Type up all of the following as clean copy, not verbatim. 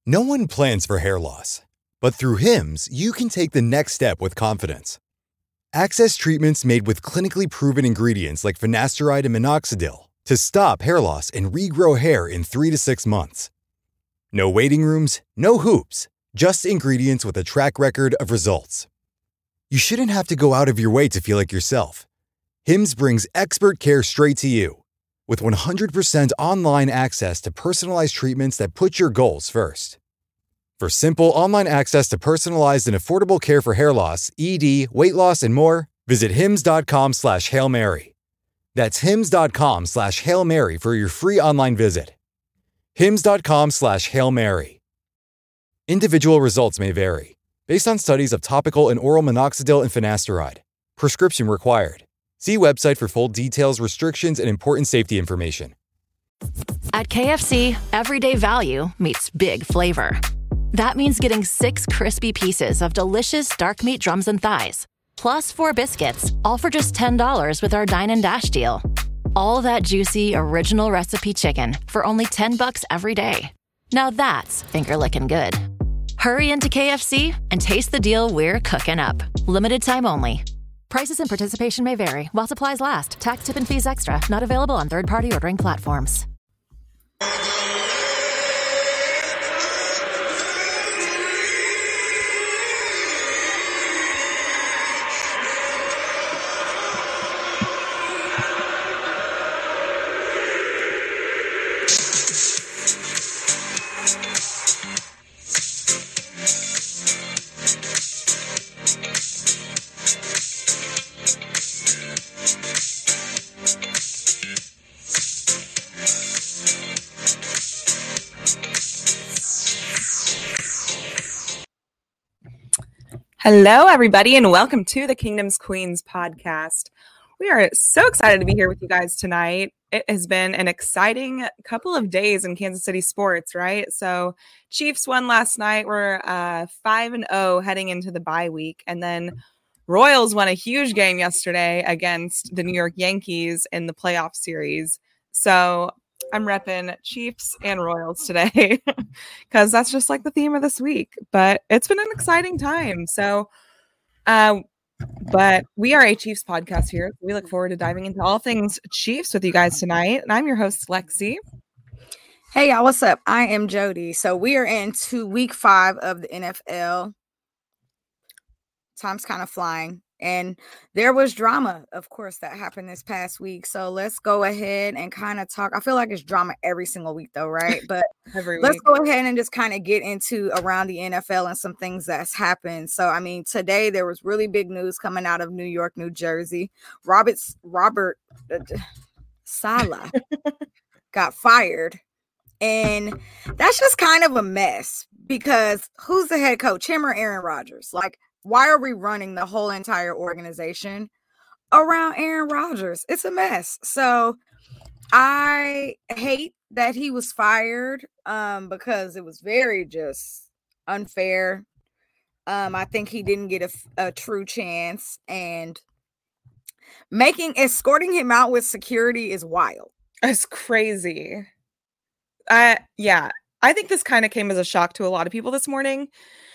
No one plans for hair loss, but through Hims, you can take the next step with confidence. Access treatments made with clinically proven ingredients like finasteride and minoxidil to stop hair loss and regrow hair in 3 to 6 months. No waiting rooms, no hoops, just ingredients with a track record of results. You shouldn't have to go out of your way to feel like yourself. Hims brings expert care straight to you. With 100% online access to personalized treatments that put your goals first. For simple online access to personalized and affordable care for hair loss, ED, weight loss, and more, visit hims.com/Hail Mary. That's hims.com/Hail Mary for your free online visit. hims.com/Hail Mary. Individual results may vary, based on studies of topical and oral minoxidil and finasteride. Prescription required. See website for full details, restrictions, and important safety information. At KFC, everyday value meets big flavor. That means getting 6 crispy pieces of delicious dark meat drums and thighs, plus 4 biscuits, all for just $10 with our Dine and Dash deal. All that juicy, original recipe chicken for only $10 every day. Now that's finger-licking good. Hurry into KFC and taste the deal we're cooking up. Limited time only. Prices and participation may vary while supplies last. Tax, tip, and fees extra. Not available on third-party ordering platforms. Hello, everybody, and welcome to the Kingdom's Queens podcast. We are so excited to be here with you guys tonight. It has been an exciting couple of days in Kansas City sports, right? So Chiefs won last night. We're 5-0 heading into the bye week. And then Royals won a huge game yesterday against the New York Yankees in the playoff series. So I'm repping Chiefs and Royals today because that's just like the theme of this week. But it's been an exciting time. So, but we are a Chiefs podcast here. We look forward to diving into all things Chiefs with you guys tonight. And I'm your host, Lexi. Hey, y'all. What's up? I am Jody. So we are into week 5 of the NFL. Time's kind of flying. And there was drama, of course, that happened this past week. So let's go ahead and kind of talk. I feel like it's drama every single week, though, right? But let's go ahead and just kind of get into around the NFL and some things that's happened. So, I mean, today there was really big news coming out of New York, New Jersey. Robert Saleh got fired. And that's just kind of a mess because who's the head coach, him or Aaron Rodgers? Like, why are we running the whole entire organization around Aaron Rodgers? It's a mess. So I hate that he was fired because it was very just unfair. I think he didn't get a true chance, and escorting him out with security is wild. It's crazy. Yeah, I think this kind of came as a shock to a lot of people this morning.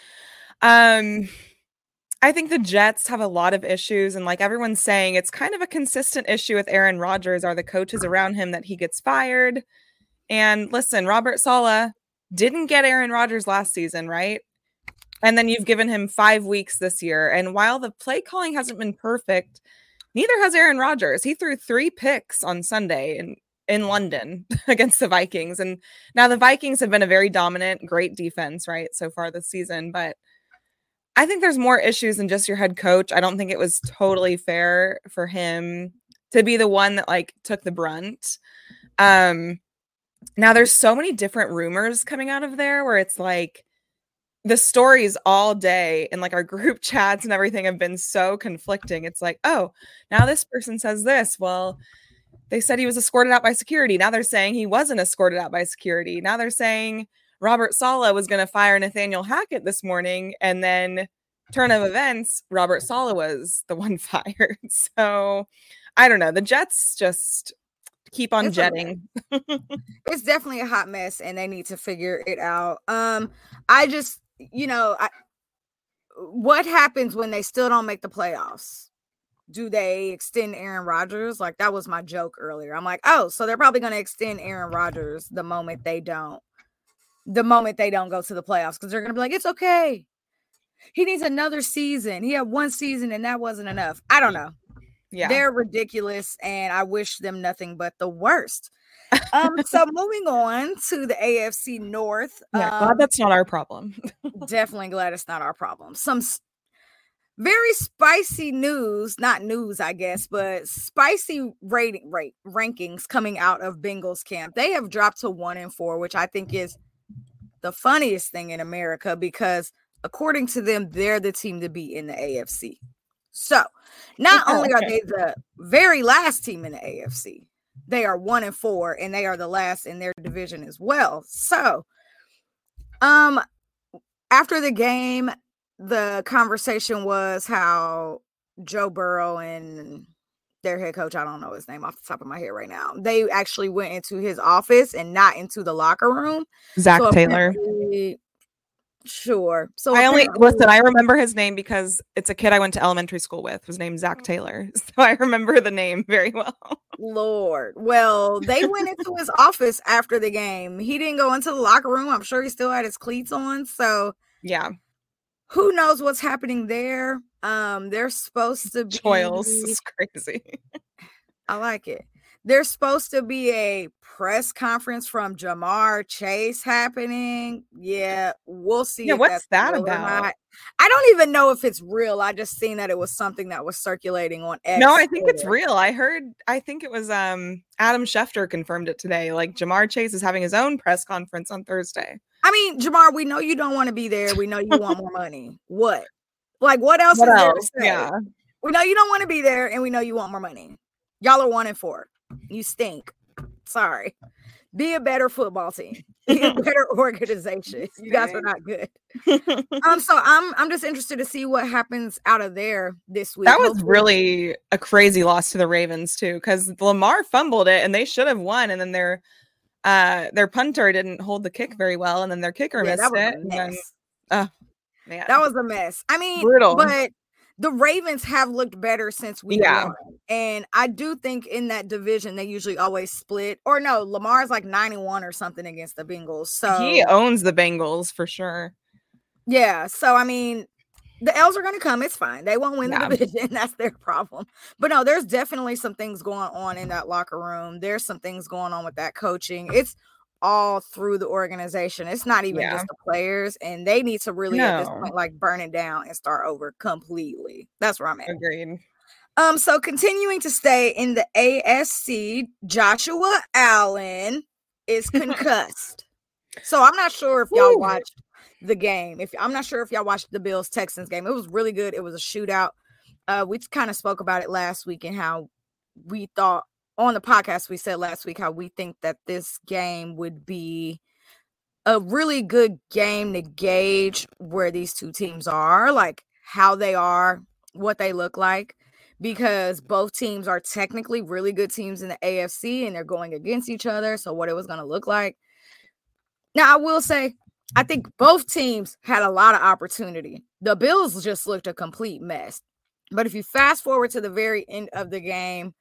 I think the Jets have a lot of issues, and like everyone's saying, it's kind of a consistent issue with Aaron Rodgers. Are the coaches around him that he gets fired? And listen, Robert Saleh didn't get Aaron Rodgers last season, right? And then you've given him 5 weeks this year. And while the play calling hasn't been perfect, neither has Aaron Rodgers. He threw 3 picks on Sunday in London against the Vikings. And now the Vikings have been a very dominant, great defense, right, so far this season. But I think there's more issues than just your head coach. I don't think it was totally fair for him to be the one that like took the brunt. Now there's so many different rumors coming out of there where it's like the stories all day and like our group chats and everything have been so conflicting. It's like, oh, now this person says this. Well, they said he was escorted out by security. Now they're saying he wasn't escorted out by security. Now they're saying Robert Saleh was going to fire Nathaniel Hackett this morning, and then turn of events, Robert Saleh was the one fired. So I don't know. The Jets just keep on It's jetting. It's definitely a hot mess, and they need to figure it out. I just, what happens when they still don't make the playoffs? Do they extend Aaron Rodgers? Like, that was my joke earlier. I'm like, oh, so they're probably going to extend Aaron Rodgers the moment they don't go to the playoffs, because they're going to be like, it's okay. He needs another season. He had one season and that wasn't enough. I don't know. Yeah. They're ridiculous, and I wish them nothing but the worst. So moving on to the AFC North. Yeah, glad that's not our problem. Definitely glad it's not our problem. Some very spicy news, not news, I guess, but spicy rankings coming out of Bengals camp. They have dropped to 1-4, which I think is the funniest thing in America, because according to them, they're the team to beat in the AFC. So not only are they the very last team in the AFC, they are 1-4, and they are the last in their division as well. So after the game, the conversation was how Joe Burrow and their head coach, I don't know his name off the top of my head right now, they actually went into his office and not into the locker room. Zach Taylor. Sure. So I remember his name because it's a kid I went to elementary school with. His name's Zach Taylor. So I remember the name very well. Lord. Well, they went into his office after the game. He didn't go into the locker room. I'm sure he still had his cleats on. So yeah. Who knows what's happening there? They're supposed to be Choils is crazy. I like it. There's supposed to be a press conference from Ja'Marr Chase happening. Yeah, we'll see. Yeah, what's that about? I don't even know if it's real. I just seen that it was something that was circulating on X. No, I think it's real. I think it was Adam Schefter confirmed it today. Like, Ja'Marr Chase is having his own press conference on Thursday. I mean, Ja'Marr, we know you don't want to be there. We know you want more money. What? Like, what else is there to say? Yeah. We know you don't want to be there, and we know you want more money. Y'all are 1-4. You stink. Sorry. Be a better football team. Be a better organization. You guys are not good. So I'm just interested to see what happens out of there this week. That was really a crazy loss to the Ravens too, because Lamar fumbled it and they should have won, and then their punter didn't hold the kick very well, and then their kicker missed it. Man, that was a mess. I mean, brutal. But the Ravens have looked better since we won. And I do think in that division, they usually always split. Or no, Lamar's like 91 or something against the Bengals. So he owns the Bengals for sure. Yeah. So, I mean, the L's are going to come. It's fine. They won't win the division. That's their problem. But no, there's definitely some things going on in that locker room. There's some things going on with that coaching. It's all through the organization. It's not even just the players, and they need to really at this point like burn it down and start over completely. That's where I'm at. Agreed. So continuing to stay in the ASC, Joshua Allen is concussed. So I'm not sure if y'all watched the game. I'm not sure if y'all watched the Bills Texans game. It was really good. It was a shootout. We kind of spoke about it last week and how we thought on the podcast, we said last week how we think that this game would be a really good game to gauge where these two teams are, like how they are, what they look like, because both teams are technically really good teams in the AFC and they're going against each other. So what it was going to look like. Now, I will say, I think both teams had a lot of opportunity. The Bills just looked a complete mess. But if you fast forward to the very end of the game,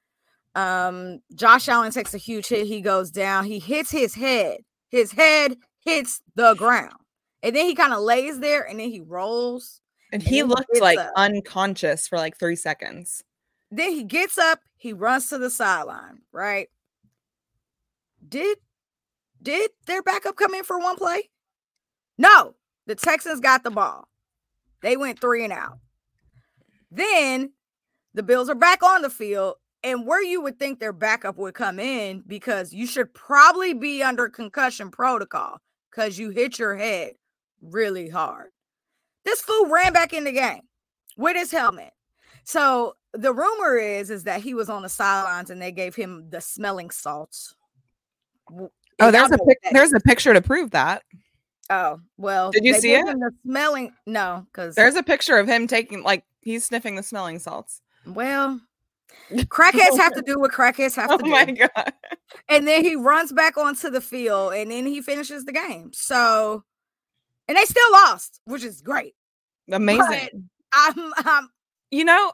Josh Allen takes a huge hit. He goes down. He hits his head. His head hits the ground. And then he kind of lays there and then he rolls. And he looked like unconscious for like 3 seconds. Then he gets up. He runs to the sideline, right? Did their backup come in for one play? No. The Texans got the ball. They went 3 and out. Then the Bills are back on the field. And where you would think their backup would come in, because you should probably be under concussion protocol because you hit your head really hard. This fool ran back in the game with his helmet. So the rumor is that he was on the sidelines and they gave him the smelling salts. Oh, there's a picture to prove that. Oh, well. Did you see it? The no, because there's a picture of him taking, like, he's sniffing the smelling salts. Well, Crackheads have to do what crackheads have to do. Oh my God. And then he runs back onto the field and then he finishes the game. So, and they still lost, which is great. Amazing. But I'm you know,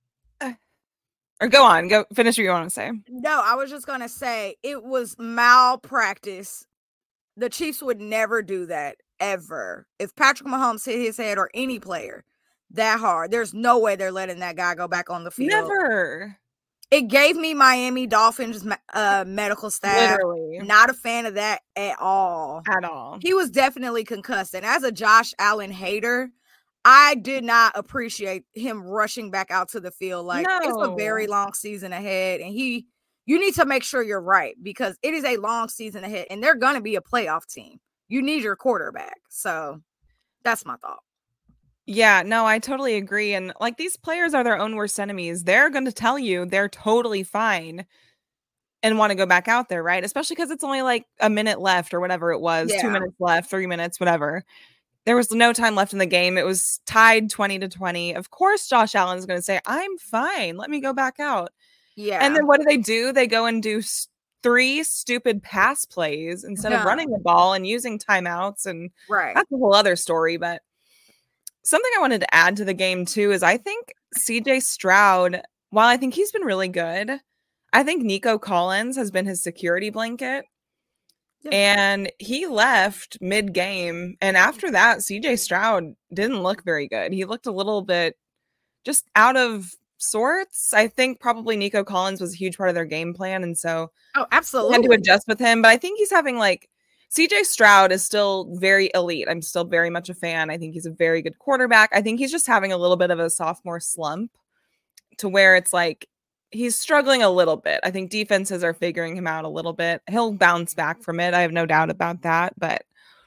or go on, go finish what you want to say. No, I was just going to say it was malpractice. The Chiefs would never do that ever. If Patrick Mahomes hit his head or any player that hard, there's no way they're letting that guy go back on the field. Never. It gave me Miami Dolphins medical staff. Literally. Not a fan of that at all. At all. He was definitely concussed. And as a Josh Allen hater, I did not appreciate him rushing back out to the field. Like, it's a very long season ahead. And you need to make sure you're right because it is a long season ahead. And they're going to be a playoff team. You need your quarterback. So that's my thought. Yeah, no, I totally agree. And like these players are their own worst enemies. They're going to tell you they're totally fine and want to go back out there, right? Especially because it's only like a minute left or whatever it was, 2 minutes left, 3 minutes, whatever. There was no time left in the game. It was tied 20-20. Of course, Josh Allen is going to say, I'm fine. Let me go back out. Yeah. And then what do? They go and do 3 stupid pass plays instead of running the ball and using timeouts. And that's a whole other story, but something I wanted to add to the game, too, is I think CJ Stroud, while I think he's been really good, I think Nico Collins has been his security blanket. Yeah. And he left mid-game. And after that, CJ Stroud didn't look very good. He looked a little bit just out of sorts. I think probably Nico Collins was a huge part of their game plan. And so absolutely had to adjust with him. But I think he's having like CJ Stroud is still very elite. I'm still very much a fan. I think he's a very good quarterback. I think he's just having a little bit of a sophomore slump to where it's like he's struggling a little bit. I think defenses are figuring him out a little bit. He'll bounce back from it. I have no doubt about that. But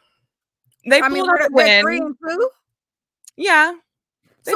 they pulled out the win. 3-2? Yeah. So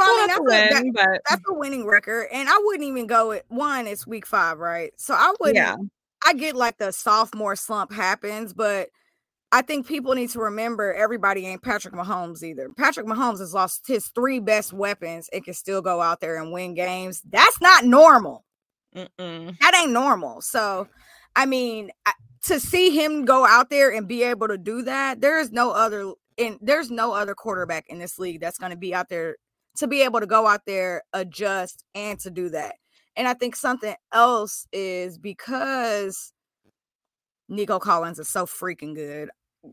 that's a winning record. And I wouldn't even go with one. It's week 5, right? So I wouldn't. Yeah. I get like the sophomore slump happens, but I think people need to remember everybody ain't Patrick Mahomes either. Patrick Mahomes has lost his 3 best weapons and can still go out there and win games. That's not normal. That ain't normal. So, I mean, to see him go out there and be able to do that, there's no other quarterback in this league that's going to be out there to be able to go out there, adjust, and to do that. And I think something else is because Nico Collins is so freaking good.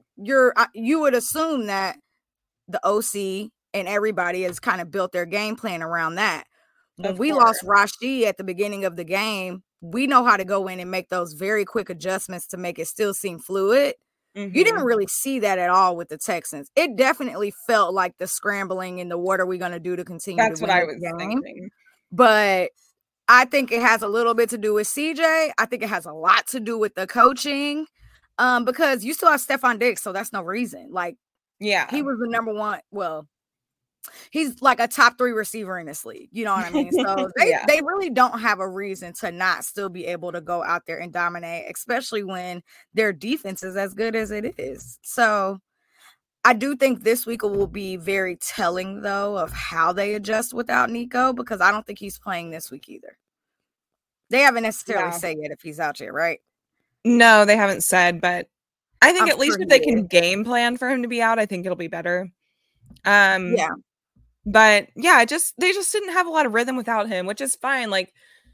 You would assume that the OC and everybody has kind of built their game plan around that. When we lost Rashid at the beginning of the game, we know how to go in and make those very quick adjustments to make it still seem fluid. You didn't really see that at all with the Texans. It definitely felt like the scrambling and the what are we going to do to continue That's to win what I was game. thinking. But I think it has a little bit to do with CJ. I think it has a lot to do with the coaching. Because you still have Stephon Diggs, so that's no reason. Like, yeah, he was the number one. Well, he's like a top 3 receiver in this league. You know what I mean? So they really don't have a reason to not still be able to go out there and dominate, especially when their defense is as good as it is. So I do think this week will be very telling, though, of how they adjust without Nico, because I don't think he's playing this week either. They haven't necessarily said yet if he's out yet, right? No, they haven't said, but I think at least if they can game plan for him to be out, I think it'll be better. Yeah. But yeah, they just didn't have a lot of rhythm without him, which is fine. Like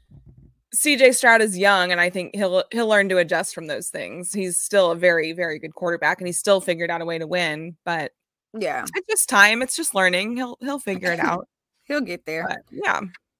CJ Stroud is young, and I think he'll learn to adjust from those things. He's still a very, very good quarterback, and he's still figured out a way to win. But yeah, it's just time. It's just learning. He'll figure it out. He'll get there. But, yeah.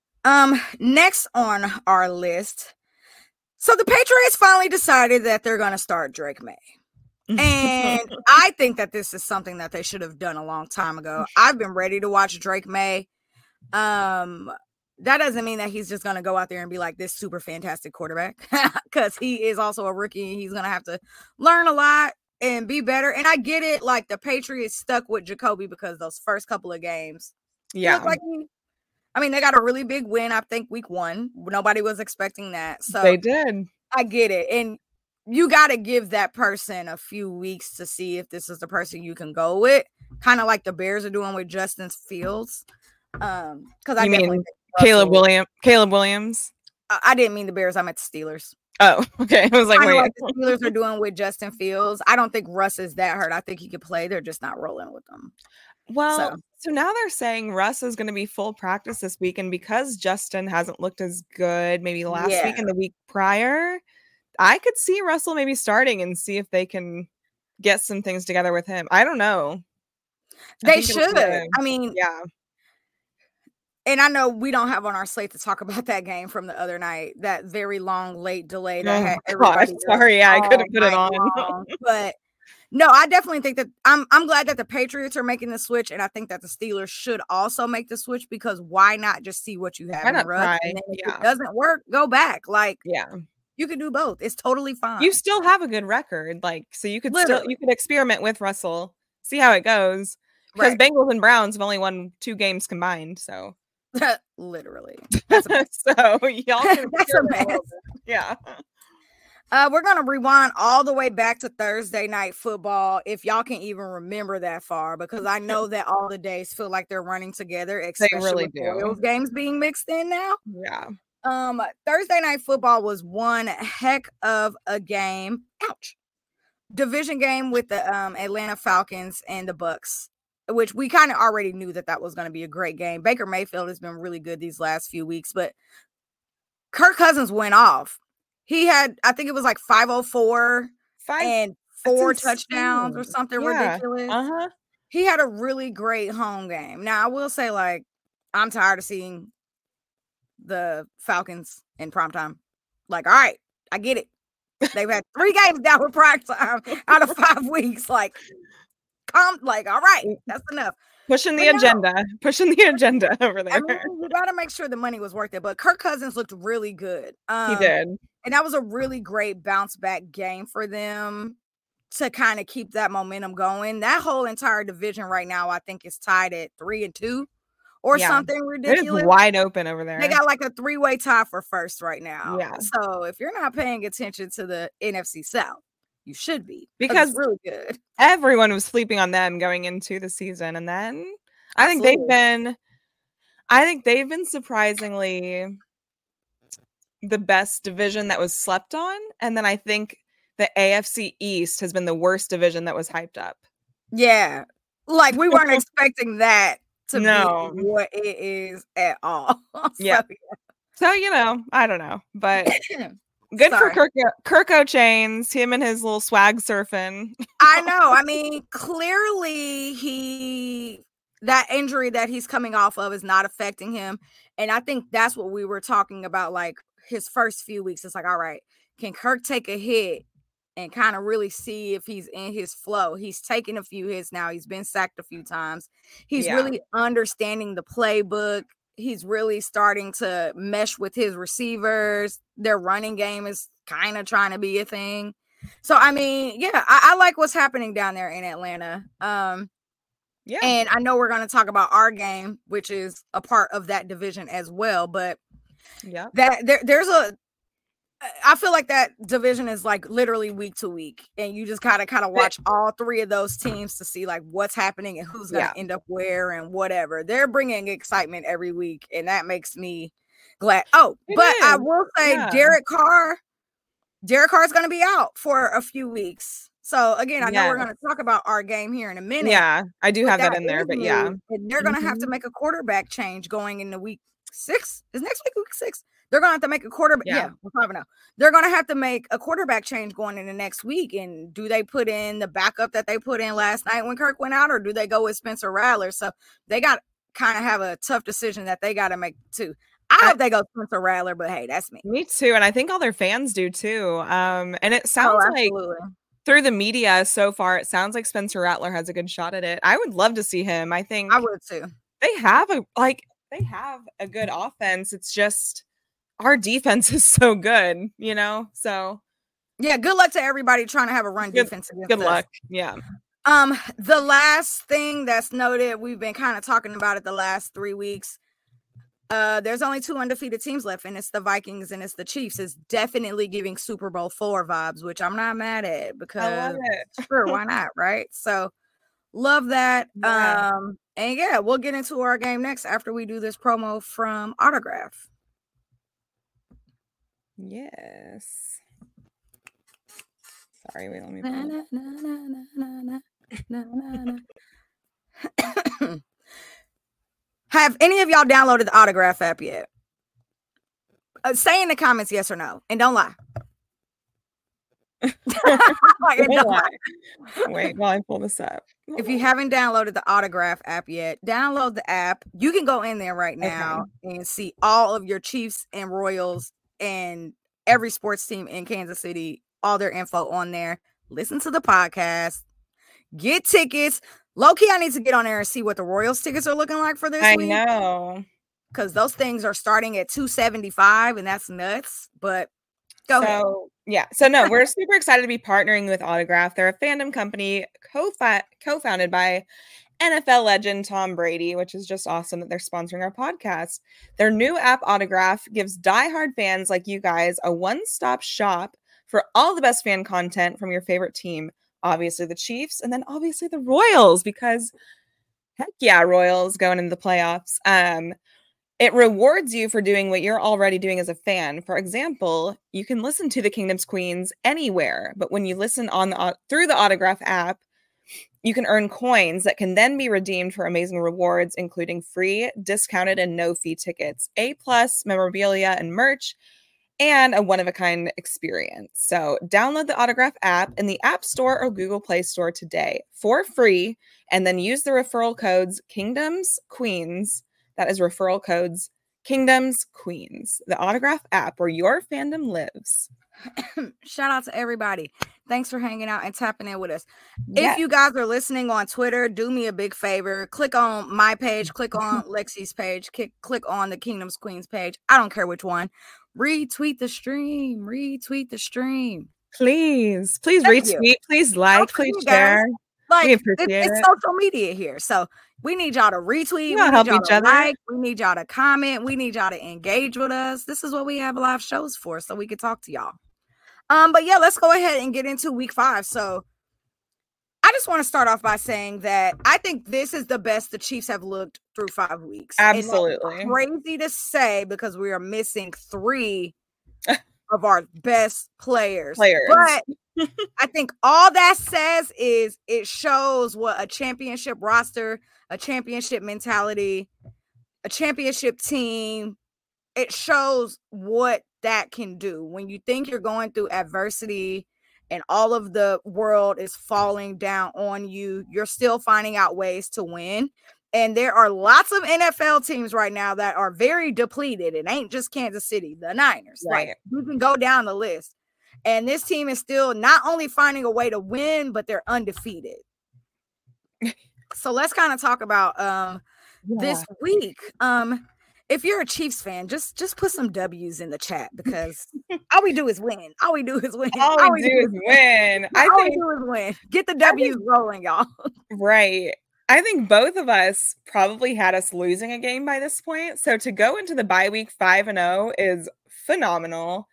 Next on our list. So the Patriots finally decided that they're going to start Drake May. And I think that this is something that they should have done a long time ago. I've been ready to watch Drake May. That doesn't mean that he's just going to go out there and be like this super fantastic quarterback, because he is also a rookie and he's going to have to learn a lot and be better. And I get it. Like, the Patriots stuck with Jacoby because those first couple of games. Yeah. They got a really big win, I think, week 1. Nobody was expecting that. So they did. I get it. And you got to give that person a few weeks to see if this is the person you can go with. Kind of like the Bears are doing with Justin Fields. Because I mean Caleb Williams. I didn't mean the Bears. I meant the Steelers. Oh, okay. I was like, wait. Like the Steelers are doing with Justin Fields. I don't think Russ is that hurt. I think he could play. They're just not rolling with them. Well, so now they're saying Russ is going to be full practice this week, and because Justin hasn't looked as good maybe last week and the week prior, I could see Russell maybe starting and see if they can get some things together with him. I don't know. They should. I mean, yeah. And I know we don't have on our slate to talk about that game from the other night, that very long late delay that had everybody. Sorry, yeah, I couldn't put it on. Long. But no, I definitely think that I'm glad that the Patriots are making the switch, and I think that the Steelers should also make the switch, because why not just see what you have in the rug? And then if it doesn't work, go back. Like, you can do both. It's totally fine. You still have a good record, like, so you could you could experiment with Russell, see how it goes. Because Bengals and Browns have only won 2 games combined, so literally. So y'all can that's a mess. Yeah. We're gonna rewind all the way back to Thursday night football, if y'all can even remember that far, because I know that all the days feel like they're running together, especially they really with do. Royals games being mixed in now. Yeah. Thursday night football was one heck of a game. Ouch. Division game with the Atlanta Falcons and the Bucks, which we kind of already knew that was going to be a great game. Baker Mayfield has been really good these last few weeks, but Kirk Cousins went off. He had, I think it was like 504 and 4 touchdowns or something ridiculous. He had a really great home game. Now, I will say, like, I'm tired of seeing the Falcons in primetime. Like, all right, I get it. They've had 3 games down with primetime out of 5 weeks. Like, all right, that's enough. Pushing the agenda over there. I mean, you got to make sure the money was worth it. But Kirk Cousins looked really good. He did. And that was a really great bounce back game for them to kind of keep that momentum going. That whole entire division right now, I think, is tied at 3-2 or something ridiculous. It is wide open over there. They got like a 3-way tie for first right now. Yeah. So if you're not paying attention to the NFC South, you should be, because it's really good. Everyone was sleeping on them going into the season, and then I think they've been surprisingly the best division that was slept on, and then I think the AFC East has been the worst division that was hyped up. Yeah, like we weren't expecting that to be what it is at all. So I don't know, but. Good for Kirk O'Chains, him and his little swag surfing. I know. I mean, clearly that injury that he's coming off of is not affecting him. And I think that's what we were talking about, like his first few weeks. It's like, all right, can Kirk take a hit and kind of really see if he's in his flow? He's taken a few hits now. He's been sacked a few times. He's really understanding the playbook. He's really starting to mesh with his receivers. Their running game is kind of trying to be a thing. So, I mean, I like what's happening down there in Atlanta. And I know we're going to talk about our game, which is a part of that division as well. But I feel like that division is like literally week to week, and you just gotta kind of watch all 3 of those teams to see like what's happening and who's gonna end up where and whatever. They're bringing excitement every week, and that makes me glad. I will say Derek Carr is gonna be out for a few weeks. So again, I know we're gonna talk about our game here in a minute. Yeah, I do have that in there, but and they're gonna have to make a quarterback change going into week 6. Is next week 6? They're going to have to make a quarterback. We're 5-0. They're going to have to make a quarterback change going into next week. And do they put in the backup that they put in last night when Kirk went out, or do they go with Spencer Rattler? So they got kind of have a tough decision that they got to make too. I hope they go Spencer Rattler, but hey, that's me. Me too. And I think all their fans do too. And it sounds like through the media so far, it sounds like Spencer Rattler has a good shot at it. I would love to see him. I think I would too. They have a good offense. It's just our defense is so good, so good luck to everybody trying to have a run defense. Good luck. Yeah. The last thing that's noted, we've been kind of talking about it the last 3 weeks. There's only 2 undefeated teams left, and it's the Vikings and it's the Chiefs. It's definitely giving Super Bowl 4 vibes, which I'm not mad at, because I love it. Sure, why not, right? So love that. And we'll get into our game next after we do this promo from Autograph. Yes. Sorry, wait, let me Have any of y'all downloaded the Autograph app yet? Say in the comments yes or no, and don't lie. Don't lie. Wait while I pull this up. If you haven't downloaded the Autograph app yet, download the app. You can go in there right now and see all of your Chiefs and Royals and every sports team in Kansas City, all their info on there. Listen to the podcast. Get tickets. Low-key, I need to get on there and see what the Royals tickets are looking like for this week. I know. Because those things are starting at $275, and that's nuts. But go ahead. Yeah. So no, we're super excited to be partnering with Autograph. They're a fandom company co-founded by NFL legend Tom Brady, which is just awesome that they're sponsoring our podcast. Their new app, Autograph, gives diehard fans like you guys a one-stop shop for all the best fan content from your favorite team. Obviously the Chiefs, and then obviously the Royals, because heck yeah, Royals going into the playoffs. It rewards you for doing what you're already doing as a fan. For example, you can listen to the Kingdom's Queens anywhere, but when you listen through the Autograph app, you can earn coins that can then be redeemed for amazing rewards, including free, discounted, and no-fee tickets, A+ memorabilia and merch, and a one-of-a-kind experience. So download the Autograph app in the App Store or Google Play Store today for free, and then use the referral codes Kingdoms Queens. That is referral codes Kingdoms Queens, the Autograph app where your fandom lives. Shout out to everybody. Thanks for hanging out and tapping in with us. Yes. If you guys are listening on Twitter, do me a big favor. Click on my page, click on Lexi's page, click on the Kingdom's Queens page. I don't care which one. Retweet the stream. Please retweet, please like, please share. Like, it's social media here. So we need y'all to retweet. We need help y'all each to other. like. We need y'all to comment. We need y'all to engage with us. This is what we have live shows for, so we can talk to y'all. But yeah, let's go ahead and get into week 5. So I just want to start off by saying that I think this is the best the Chiefs have looked through 5 weeks. Absolutely. And that's crazy to say because we are missing 3 of our best players. But I think all that says is it shows what a championship roster, a championship mentality, a championship team, it shows what that can do. When you think you're going through adversity and all of the world is falling down on you, you're still finding out ways to win. And there are lots of NFL teams right now that are very depleted. It ain't just Kansas City, the Niners. Right. Like, you can go down the list. And this team is still not only finding a way to win, but they're undefeated. So let's kind of talk about this week. If you're a Chiefs fan, just put some W's in the chat because all we do is win. All we do is win. All we do is win. All we do is win. Get the W's rolling, y'all. Right. I think both of us probably had us losing a game by this point. So to go into the bye week 5-0 is phenomenal.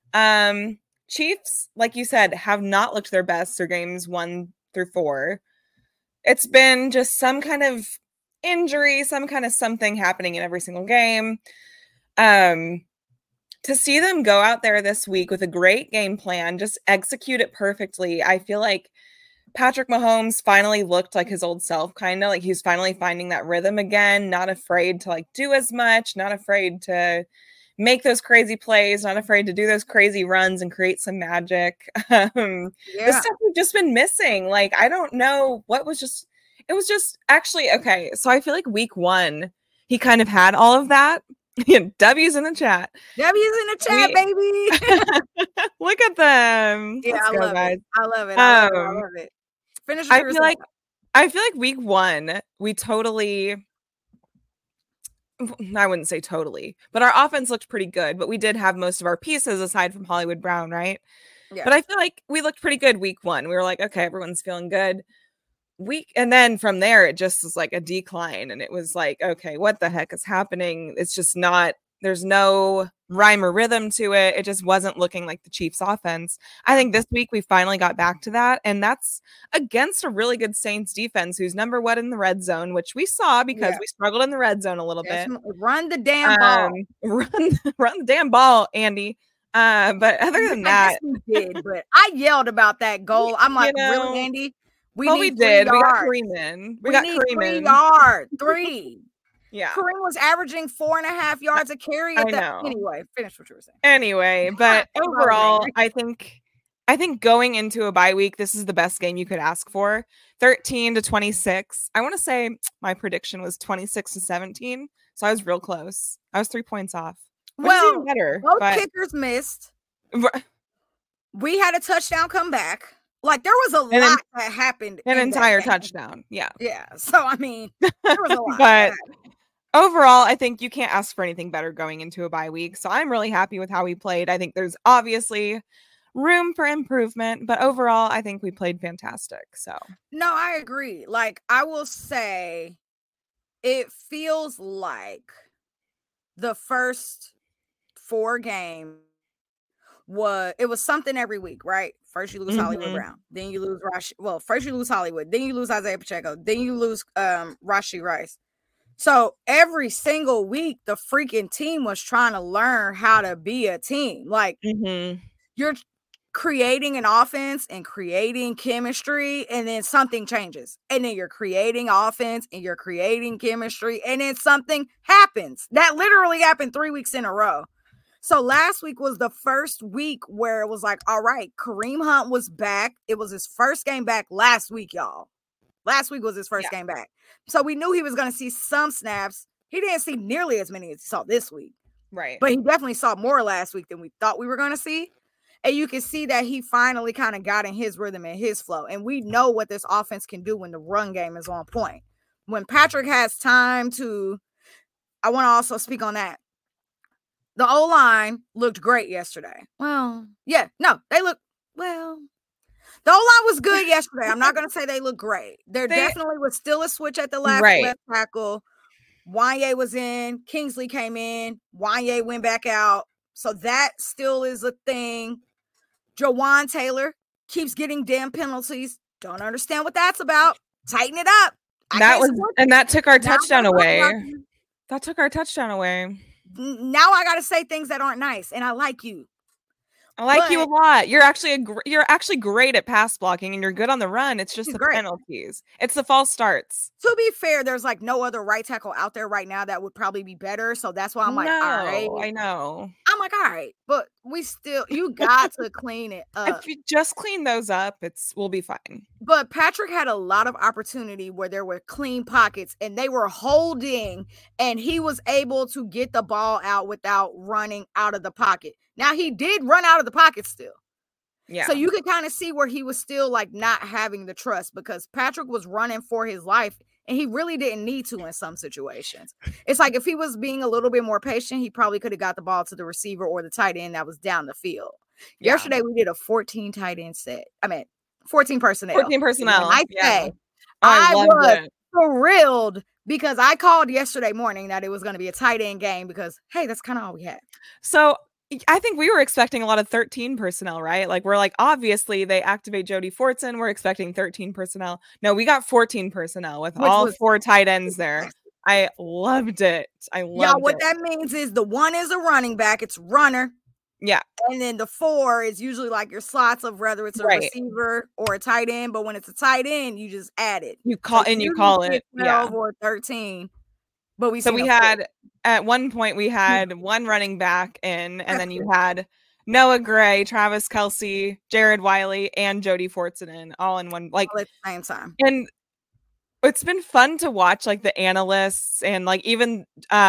Chiefs, like you said, have not looked their best through games 1 through 4. It's been just some kind of injury, some kind of something happening in every single game. To see them go out there this week with a great game plan, just execute it perfectly. I feel like Patrick Mahomes finally looked like his old self, kind of like he's finally finding that rhythm again, not afraid to like do as much, not afraid to make those crazy plays, not afraid to do those crazy runs and create some magic. The stuff we've just been missing. Like, I don't know what was just, it was just actually, okay. So I feel like week 1, he kind of had all of that. W's in the chat. W's in the chat, baby. Look at them. Yeah, I love it. I love it. I love it. Finish. I feel like week 1, we totally, I wouldn't say totally, but our offense looked pretty good, but we did have most of our pieces aside from Hollywood Brown, right? Yeah. But I feel like we looked pretty good week 1. We were like, okay, everyone's feeling good. And then from there, it just was like a decline. And it was like, okay, what the heck is happening? It's just not, there's no rhyme or rhythm to it. It just wasn't looking like the Chiefs offense. I think this week we finally got back to that. And that's against a really good Saints defense who's number 1 in the red zone, which we saw because we struggled in the red zone a little bit. Run the damn ball. Run the damn ball, Andy. But other than that, we did. But I yelled about that goal. I'm like, really, Andy? We did. We got Kareem in. We got Kareem 3 yards. 3. Yeah. Kareem was averaging 4.5 yards a carry. I know. Anyway, finish what you were saying. Anyway, but overall, I think going into a bye week, this is the best game you could ask for. 13-26. I want to say my prediction was 26-17. So I was real close. I was 3 points off. Well, even better. Both kickers missed. We had a touchdown come back. Like, there was a lot that happened. An entire touchdown. Yeah. Yeah. So, I mean, there was a lot. But overall, I think you can't ask for anything better going into a bye week. So I'm really happy with how we played. I think there's obviously room for improvement, but overall, I think we played fantastic. So no, I agree. Like, I will say it feels like the first 4 games was something every week, right? First you lose Hollywood Brown, then you lose first you lose Hollywood, then you lose Isaiah Pacheco, then you lose Rashee Rice. So every single week the freaking team was trying to learn how to be a team. Like, you're creating an offense and creating chemistry, and then something changes, and then you're creating offense and you're creating chemistry, and then something happens. That literally happened 3 weeks in a row. So last week was the first week where it was like, all right, Kareem Hunt was back. It was his first game back last week, y'all. Last week was his first game back. So we knew he was going to see some snaps. He didn't see nearly as many as he saw this week. Right. But he definitely saw more last week than we thought we were going to see. And you can see that he finally kind of got in his rhythm and his flow. And we know what this offense can do when the run game is on point. When Patrick has time to, I want to also speak on that. The O-line looked great yesterday. Well, yeah, no, they look, well, the O-line was good yesterday. I'm not going to say they look great. There definitely was still a switch at the left tackle. Wanye was in. Kingsley came in. Wanye went back out. So that still is a thing. Jawan Taylor keeps getting damn penalties. Don't understand what that's about. Tighten it up. That took our touchdown away. That took our touchdown away. Now I got to say things that aren't nice, and I like you. I like you a lot. You're actually great at pass blocking, and you're good on the run. It's just the penalties. It's the false starts. To be fair, there's like no other right tackle out there right now that would probably be better. So that's why I'm like, all right. I know. I'm like, all right, but you got to clean it up. If you just clean those up, we'll be fine. But Patrick had a lot of opportunity where there were clean pockets and they were holding, and he was able to get the ball out without running out of the pocket. Now, he did run out of the pocket still. Yeah. So you could kind of see where he was still like not having the trust, because Patrick was running for his life and he really didn't need to in some situations. It's like if he was being a little bit more patient, he probably could have got the ball to the receiver or the tight end that was down the field. Yeah. Yesterday, we did a 14 tight end set. 14 personnel. 14 personnel. I was thrilled because I called yesterday morning that it was going to be a tight end game because, hey, that's kind of all we had. So I think we were expecting a lot of 13 personnel, right? Like, we're like, obviously they activate Jody Fortson. We're expecting 13 personnel. No, we got 14 personnel with all 4 tight ends there. I loved it. What that means is the 1 is a running back. It's runner. Yeah. And then the 4 is usually like your slots of whether it's a receiver or a tight end. But when it's a tight end, you just add it. You call it 12 or 13. But we had at one point we had 1 running back in, and then you had Noah Gray, Travis Kelce, Jared Wiley, and Jody Fortson in all in one, like all at the same time. And it's been fun to watch, like the analysts and like even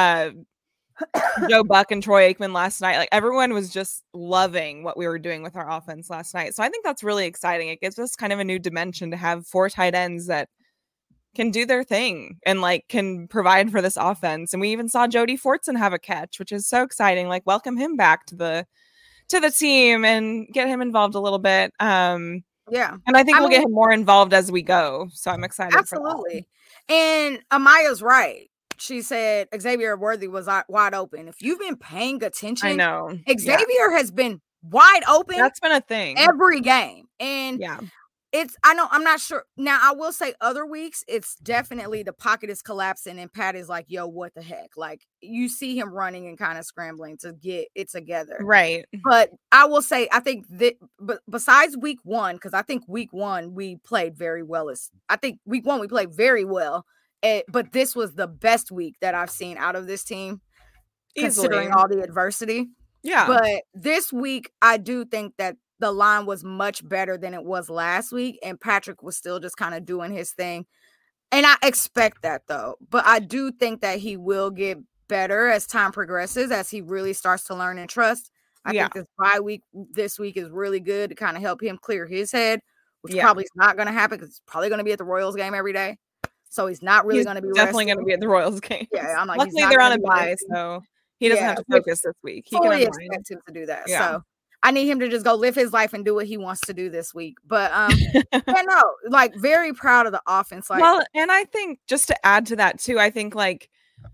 Joe Buck and Troy Aikman last night. Like, everyone was just loving what we were doing with our offense last night. So I think that's really exciting. It gives us kind of a new dimension to have 4 tight ends that can do their thing and like can provide for this offense. And we even saw Jody Fortson have a catch, which is so exciting. Like, welcome him back to the team and get him involved a little bit. And I think we'll get him more involved as we go. So I'm excited. Absolutely. For that. And Amaya's right. She said Xavier Worthy was wide open. If you've been paying attention, I know Xavier has been wide open. That's been a thing every game. And I'm not sure. Now, I will say other weeks, it's definitely the pocket is collapsing and Pat is like, yo, what the heck? Like, you see him running and kind of scrambling to get it together. Right. But I will say, I think that, but besides week 1, because I think week 1 we played very well. I think week 1 we played very well. But this was the best week that I've seen out of this team, considering all the adversity. Yeah. But this week, I do think that the line was much better than it was last week, and Patrick was still just kind of doing his thing. And I expect that, though. But I do think that he will get better as time progresses, as he really starts to learn and trust. I think this bye week this week is really good to kind of help him clear his head, which probably is not going to happen because he's probably going to be at the Royals game every day. So he's not really going to be definitely going to be at the Royals game. Yeah, I'm like, luckily they're on a bye, so he doesn't have to focus this week. He can expect him to do that. Yeah. So I need him to just go live his life and do what he wants to do this week. But like very proud of the offense. Like, well, and I think just to add to that too, I think like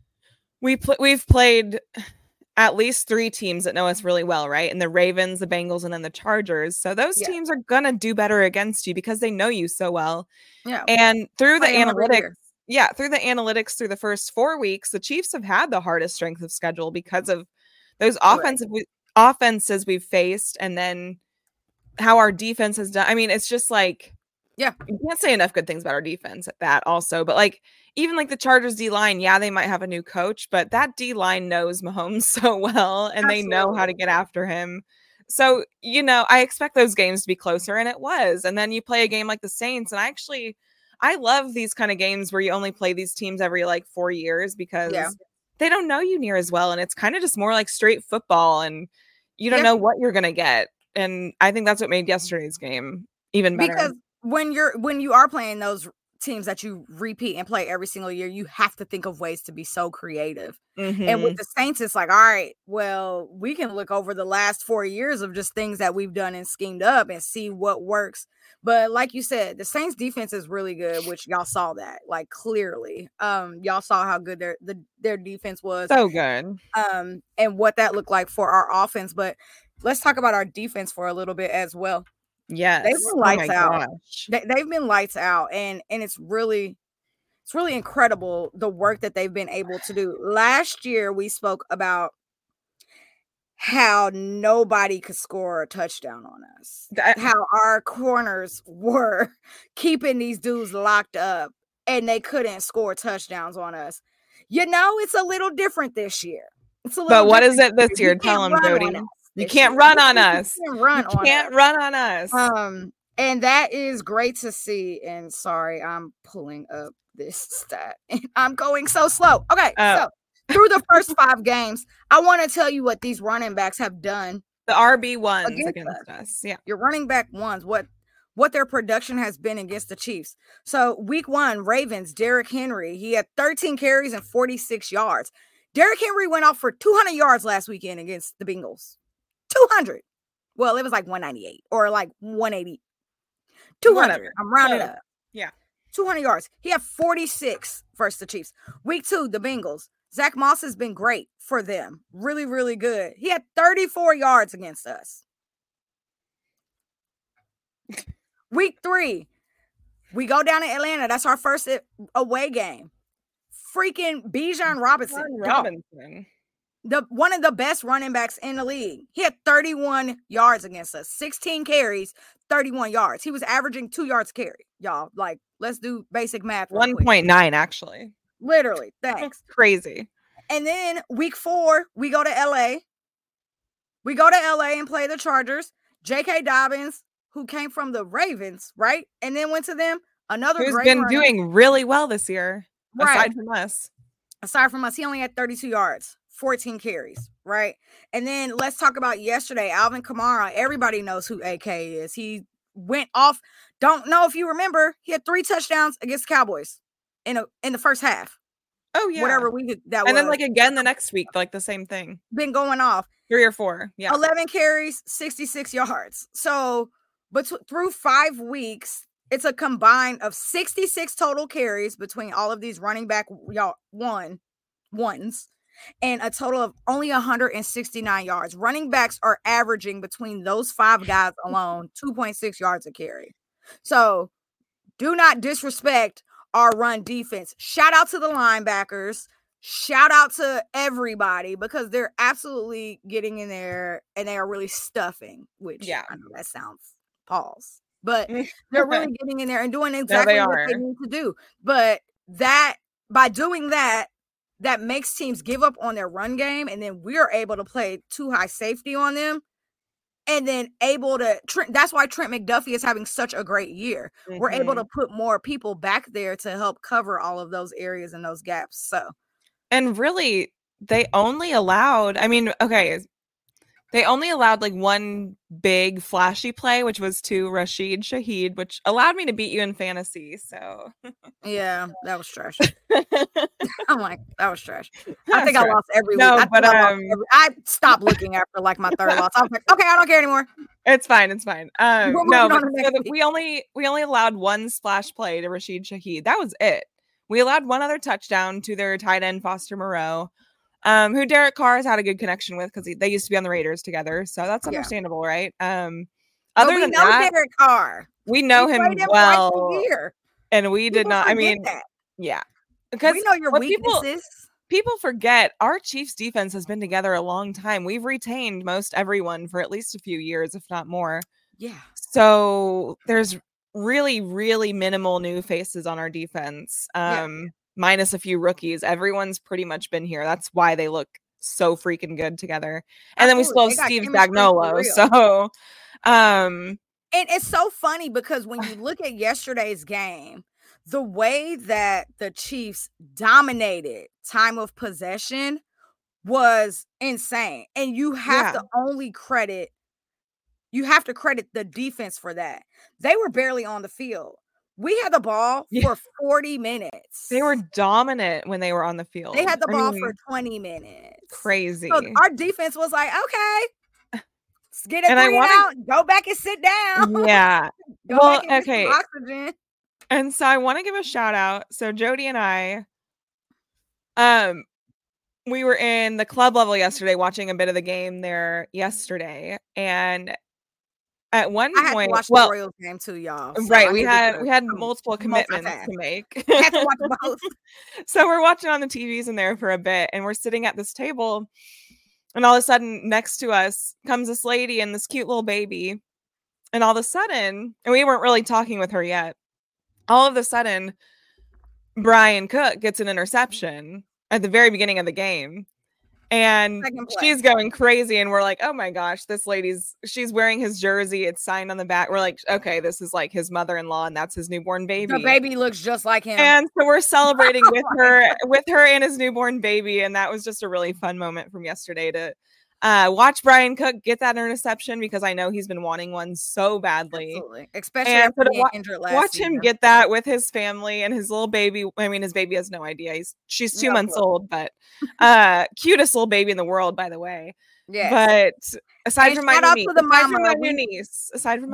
we've played at least 3 teams that know us really well, right? And the Ravens, the Bengals, and then the Chargers. So those teams are gonna do better against you because they know you so well. Yeah. And through the analytics, through the first 4 weeks, the Chiefs have had the hardest strength of schedule because of those offenses we've faced, and then how our defense has done. I mean, it's just like, you can't say enough good things about our defense at that also. But like, even like the Chargers D-line, they might have a new coach, but that D-line knows Mahomes so well, and they know how to get after him. So, I expect those games to be closer, and it was. And then you play a game like the Saints, and I love these kind of games where you only play these teams every like 4 years because they don't know you near as well. And it's kind of just more like straight football, and you don't know what you're going to get. And I think that's what made yesterday's game even better. Because when you are playing those teams that you repeat and play every single year, you have to think of ways to be so creative. And with the Saints, it's like, all right, well, we can look over the last 4 years of just things that we've done and schemed up and see what works. But like you said, the Saints defense is really good, which y'all saw that, like, clearly. Y'all saw how good their defense was. So good. And what that looked like for our offense. But let's talk about our defense for a little bit as well. Yes. They've been lights out. They've been lights out. And it's really incredible the work that they've been able to do. Last year, we spoke about how nobody could score a touchdown on us. How our corners were keeping these dudes locked up and they couldn't score touchdowns on us. It's a little different this year. But what is it this year? Tell them, Jody. You can't run on us. You can't run on us. And that is great to see. And sorry, I'm pulling up this stat and I'm going so slow. Okay, so through the first 5 games, I want to tell you what these running backs have done. The RB1s against us. Yeah. Your running back ones, what their production has been against the Chiefs. So week 1, Ravens, Derrick Henry, he had 13 carries and 46 yards. Derrick Henry went off for 200 yards last weekend against the Bengals. 200. Well, it was like 198 or like 180. 200. Whatever. I'm rounding up. Yeah. 200 yards. He had 46 versus the Chiefs. Week 2, the Bengals. Zach Moss has been great for them. Really, really good. He had 34 yards against us. Week 3, we go down to Atlanta. That's our first away game. Freaking Bijan Robinson. One of the best running backs in the league. He had 31 yards against us. 16 carries, 31 yards. He was averaging 2 yards a carry. Y'all, like, let's do basic math. 1.9, actually. Literally. Thanks. Crazy. And then week 4, we go to LA. We go to LA and play the Chargers. J.K. Dobbins, who came from the Ravens, right? And then went to them. Who's been doing really well this year, aside from us. Aside from us, he only had 32 yards, 14 carries, right? And then let's talk about yesterday. Alvin Kamara, everybody knows who AK is. He went off. Don't know if you remember, he had 3 touchdowns against the Cowboys in the first half. Oh, yeah. Whatever week that was. And then, like, again the next week, like the same thing. Been going off. 3 or 4. Yeah. 11 carries, 66 yards. So, but through 5 weeks, it's a combine of 66 total carries between all of these running back ones and a total of only 169 yards. Running backs are averaging between those 5 guys alone 2.6 yards a carry. So do not disrespect our run defense. Shout out to the linebackers. Shout out to everybody because they're absolutely getting in there and they are really stuffing, which I know that sounds pause, but they're really getting in there and doing exactly what they need to do. But that by doing that, that makes teams give up on their run game, and then we're able to play too high safety on them. And then able to, that's why Trent McDuffie is having such a great year. We're able to put more people back there to help cover all of those areas and those gaps. So, and really, they only allowed, they only allowed like one big flashy play, which was to Rashid Shaheed, which allowed me to beat you in fantasy. So yeah, that was trash. I'm like, that was trash. I think I lost every week. I stopped looking after like my third loss. I was like, okay, I don't care anymore. It's fine. No, but we only allowed one splash play to Rashid Shaheed. That was it. We allowed one other touchdown to their tight end Foster Moreau. Who Derek Carr has had a good connection with because they used to be on the Raiders together, so that's understandable, right? Other than that, Derek Carr, we know him well, and we did not. I mean, yeah, because we know your weaknesses. People forget our Chiefs defense has been together a long time. We've retained most everyone for at least a few years, if not more. Yeah. So there's really, really minimal new faces on our defense. Minus a few rookies. Everyone's pretty much been here. That's why they look so freaking good together. And then we still have Steve Spagnuolo. So, and it's so funny because when you look at yesterday's game, the way that the Chiefs dominated time of possession was insane. And you have to credit the defense for that. They were barely on the field. We had the ball for 40 minutes. They were dominant when they were on the field. They had the ball for 20 minutes. Crazy. So our defense was like, okay, let's get it out. Go back and sit down. Yeah. Well, okay. Oxygen. And so I want to give a shout out. So Jody and I, we were in the club level yesterday watching a bit of the game there yesterday. And at one point, had to watch the Royals game too, y'all. So right, we had multiple commitments to make. I had to watch both. So we're watching on the TVs in there for a bit, and we're sitting at this table, and all of a sudden, next to us comes this lady and this cute little baby, and all of a sudden, and we weren't really talking with her yet. All of a sudden, Brian Cook gets an interception at the very beginning of the game. And she's going crazy, and we're like, oh my gosh, she's wearing his jersey, it's signed on the back. We're like, okay, this is like his mother-in-law, and that's his newborn baby. The baby looks just like him. And so we're celebrating with her and his newborn baby, and that was just a really fun moment from yesterday to watch Brian Cook get that interception, because I know he's been wanting one so badly. Absolutely. Especially after being injured last season. Him get that with his family and his little baby. I mean, his baby has no idea. She's 2 months old, but cutest little baby in the world, by the way. Yeah. But aside from my new niece,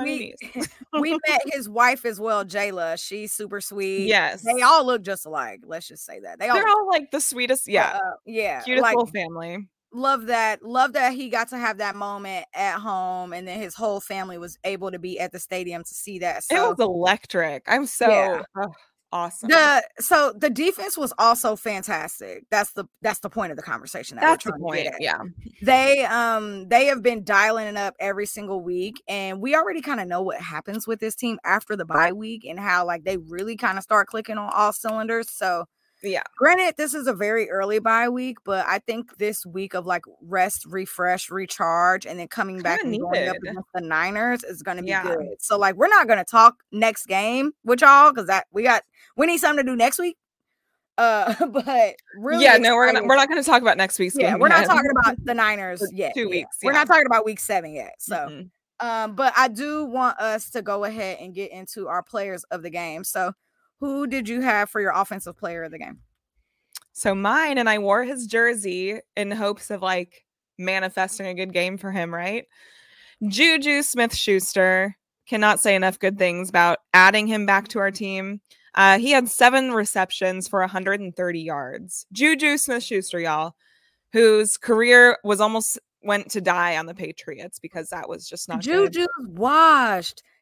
we met his wife as well, Jayla. She's super sweet. Yes. They all look just alike. Let's just say that. They're all like the sweetest. Yeah. Cutest little family. Love that he got to have that moment at home, and then his whole family was able to be at the stadium to see that. So, it was electric. I'm so awesome. So the defense was also fantastic. That's the point of the conversation. That's the point. Yeah. They have been dialing it up every single week, and we already kind of know what happens with this team after the bye week and how like they really kind of start clicking on all cylinders. So yeah, granted, this is a very early bye week, but I think this week of like rest, refresh, recharge, and then coming back and going up against the Niners is going to be good. So like, we're not going to talk next game with y'all because we need something to do next week. But really, we're not going to talk about next week's game. We're not talking about the Niners yet. 2 weeks. We're not talking about week 7 yet. So, but I do want us to go ahead and get into our players of the game. So, who did you have for your offensive player of the game? So mine, and I wore his jersey in hopes of like manifesting a good game for him, right? Juju Smith-Schuster. Cannot say enough good things about adding him back to our team. He had 7 receptions for 130 yards. Juju Smith-Schuster, y'all, whose career went to die on the Patriots because that was just not Juju's good. washed.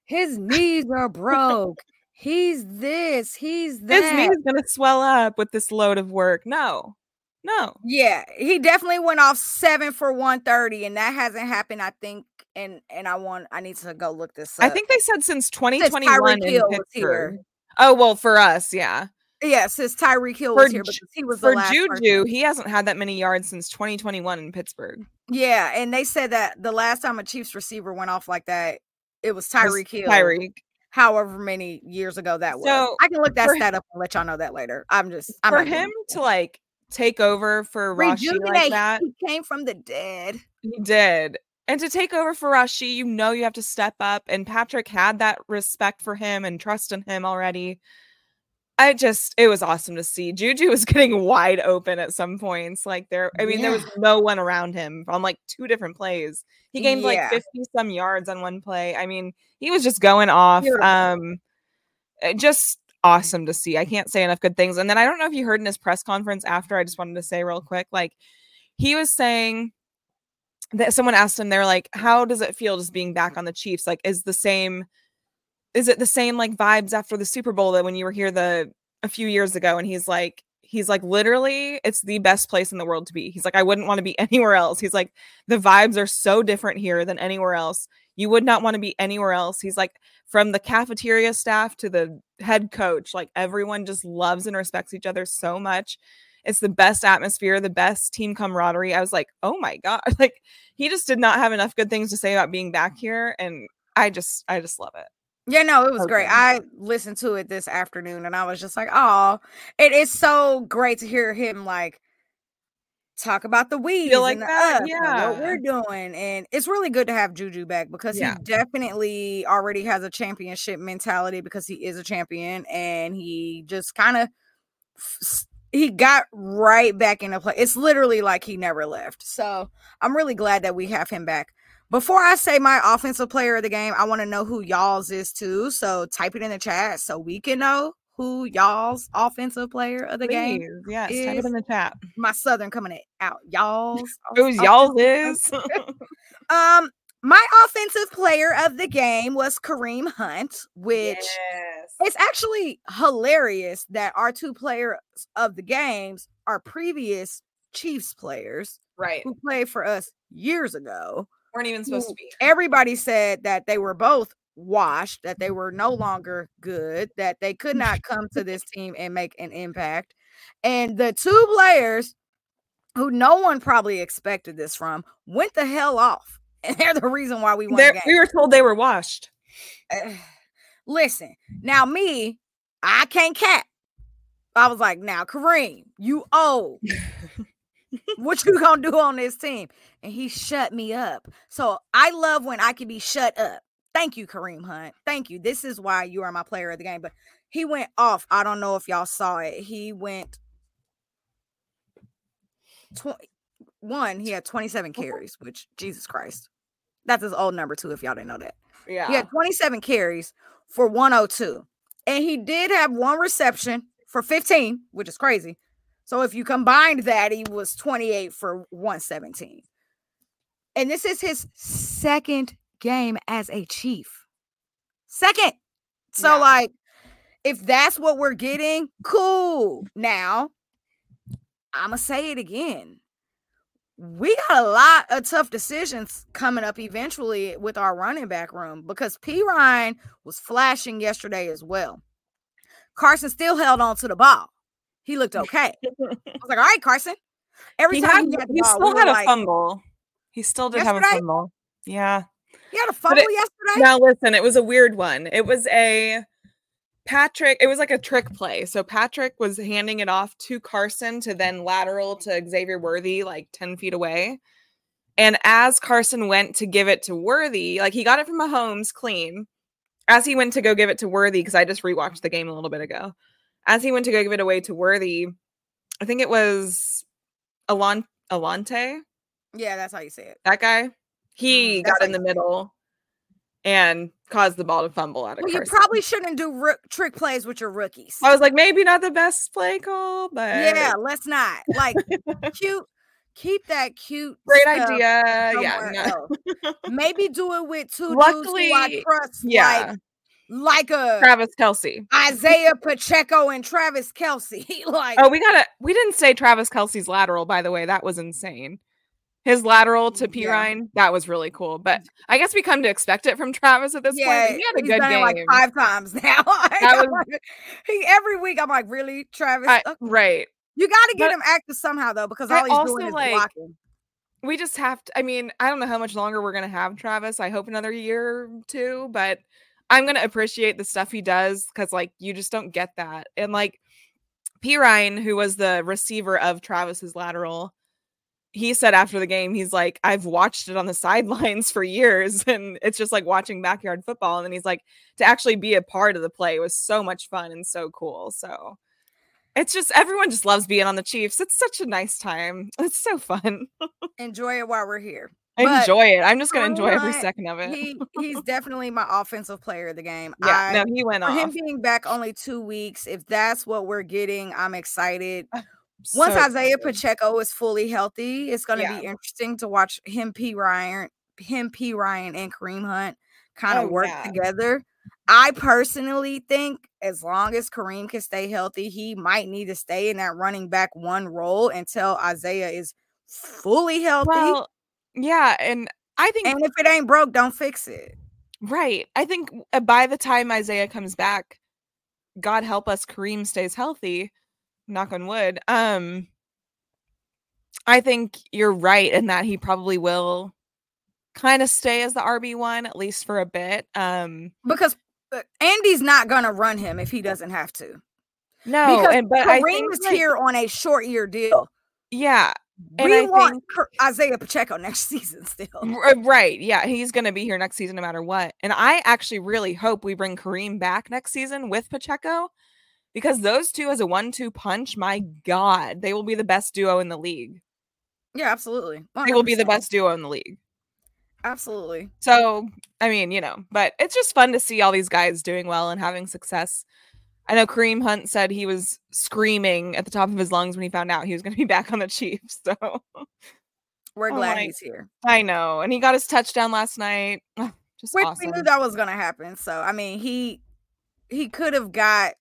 his knees are broke. He's this, he's that. His knee's gonna swell up with this load of work. No. Yeah, he definitely went off 7 for 130, and that hasn't happened, I think. And I need to go look this up. I think they said since 2021 in Pittsburgh. Here. Oh, well, for us, yeah. Yeah, since Tyreek Hill was here, because he was the last Juju, person. he hasn't had that many yards since 2021 in Pittsburgh. Yeah, and they said that the last time a Chiefs receiver went off like that, it was Tyreek Hill. However many years ago that was. So I can look that stat up and let y'all know that later. I'm for him to like take over for Rashee like that. He came from the dead. He did. And to take over for Rashee, you have to step up. And Patrick had that respect for him and trust in him already. It was awesome to see. Juju was getting wide open at some points. Like there was no one around him on like 2 different plays. He gained like 50 some yards on one play. I mean, he was just going off. Just awesome to see. I can't say enough good things. And then I don't know if you heard in his press conference after, I just wanted to say real quick, like he was saying that someone asked him, they're like, how does it feel just being back on the Chiefs? Like, is it the same like vibes after the Super Bowl that when you were here a few years ago? And he's like, literally, it's the best place in the world to be. He's like, I wouldn't want to be anywhere else. He's like, the vibes are so different here than anywhere else. You would not want to be anywhere else. He's like, from the cafeteria staff to the head coach, like everyone just loves and respects each other so much. It's the best atmosphere, the best team camaraderie. I was like, oh my God. Like he just did not have enough good things to say about being back here. And I just love it. Yeah, no, it was great. I listened to it this afternoon and I was just like, oh, it is so great to hear him like talk about the weeds like and that, and what we're doing. And it's really good to have Juju back because he definitely already has a championship mentality because he is a champion and he just kind of he got right back into play. It's literally like he never left. So I'm really glad that we have him back. Before I say my offensive player of the game, I want to know who y'all's is too. So type it in the chat so we can know who y'all's offensive player of the game. Yes, type it in the chat. My Southern coming out. Y'all's. Who's y'all's is? My offensive player of the game was Kareem Hunt, which it's actually hilarious that our 2 players of the games are previous Chiefs players, right? Who played for us years ago. Weren't even supposed to be. Everybody said that they were both washed, that they were no longer good, that they could not come to this team and make an impact. And the 2 players who no one probably expected this from went the hell off. And they're the reason why we won the game. We were told they were washed. Listen, now I can't cap. I was like, now Kareem, you old. What you gonna do on this team? And he shut me up. So I love when I can be shut up. Thank you, Kareem Hunt. Thank you. This is why you are my player of the game. But he went off. I don't know if y'all saw it. He went he had 27 carries, which Jesus Christ. That's his old number too, if y'all didn't know that. Yeah. He had 27 carries for 102. And he did have 1 reception for 15, which is crazy. So if you combined that, he was 28 for 117. And this is his 2nd game as a Chief. 2nd. So like, if that's what we're getting, cool. Now, I'm going to say it again. We got a lot of tough decisions coming up eventually with our running back room because P. Ryan was flashing yesterday as well. Carson still held on to the ball. He looked okay. I was like, all right, Carson. Every time he still had a fumble. He still did have a fumble. Yeah. He had a fumble yesterday? Now, listen, it was a weird one. It was it was like a trick play. So Patrick was handing it off to Carson to then lateral to Xavier Worthy, like 10 feet away. And as Carson went to give it to Worthy, like he got it from Mahomes clean. As he went to go give it to Worthy, because I just rewatched the game a little bit ago. As he went to go give it away to Worthy, I think it was Alante. Yeah, that's how you say it. That guy. He got in the middle and caused the ball to fumble out of Carson. You probably shouldn't do trick plays with your rookies. I was like, maybe not the best play call, but yeah, let's not. Like Keep that cute Great stuff idea. Yeah. somewhere No. else. Maybe do it with two dudes who I Luckily, trust, yeah. like a Travis Kelce. Isaiah Pacheco and Travis Kelce. Like, Oh, we didn't say Travis Kelce's lateral, by the way. That was insane. His lateral to Pirine, that was really cool. But I guess we come to expect it from Travis at this point. But he had a he's good done it game. like 5 times now. That was, every week I'm like, really, Travis? Okay. right. You got to get him active somehow though, because all he's doing is blocking. We just have to. I mean, I don't know how much longer we're gonna have Travis. I hope another year or two, but I'm gonna appreciate the stuff he does because, like, you just don't get that. And like Pirine, who was the receiver of Travis's lateral, he said after the game, he's like, I've watched it on the sidelines for years, and it's just like watching backyard football. And then he's like, to actually be a part of the play was so much fun and so cool. So it's just, everyone just loves being on the Chiefs. It's such a nice time. It's so fun. Enjoy it while we're here. Enjoy it. I'm just gonna enjoy every second of it. He's definitely my offensive player of the game. Yeah, no, he went off. For him being back only 2 weeks, if that's what we're getting, I'm excited. Once Isaiah Pacheco is fully healthy, it's going to be interesting to watch him, P. Ryan, and Kareem Hunt kind of work together. I personally think as long as Kareem can stay healthy, he might need to stay in that running back one role until Isaiah is fully healthy. Well, yeah, and I think, and if it ain't broke, don't fix it. Right. I think by the time Isaiah comes back, God help us, Kareem stays healthy. Knock on wood. I think you're right in that he probably will kind of stay as the RB1 at least for a bit. Because Andy's not gonna run him if he doesn't have to. No, but Kareem is here on a short year deal. Yeah, and I want Isaiah Pacheco next season still. Right? Yeah, he's gonna be here next season no matter what. And I actually really hope we bring Kareem back next season with Pacheco. Because those two as a 1-2 punch, my God, they will be the best duo in the league. Yeah, absolutely. 100%. They will be the best duo in the league. Absolutely. So, I mean, but it's just fun to see all these guys doing well and having success. I know Kareem Hunt said he was screaming at the top of his lungs when he found out he was going to be back on the Chiefs. So we're glad he's here. I know. And he got his touchdown last night. Just Which awesome. We knew that was going to happen. So, I mean, he could have got...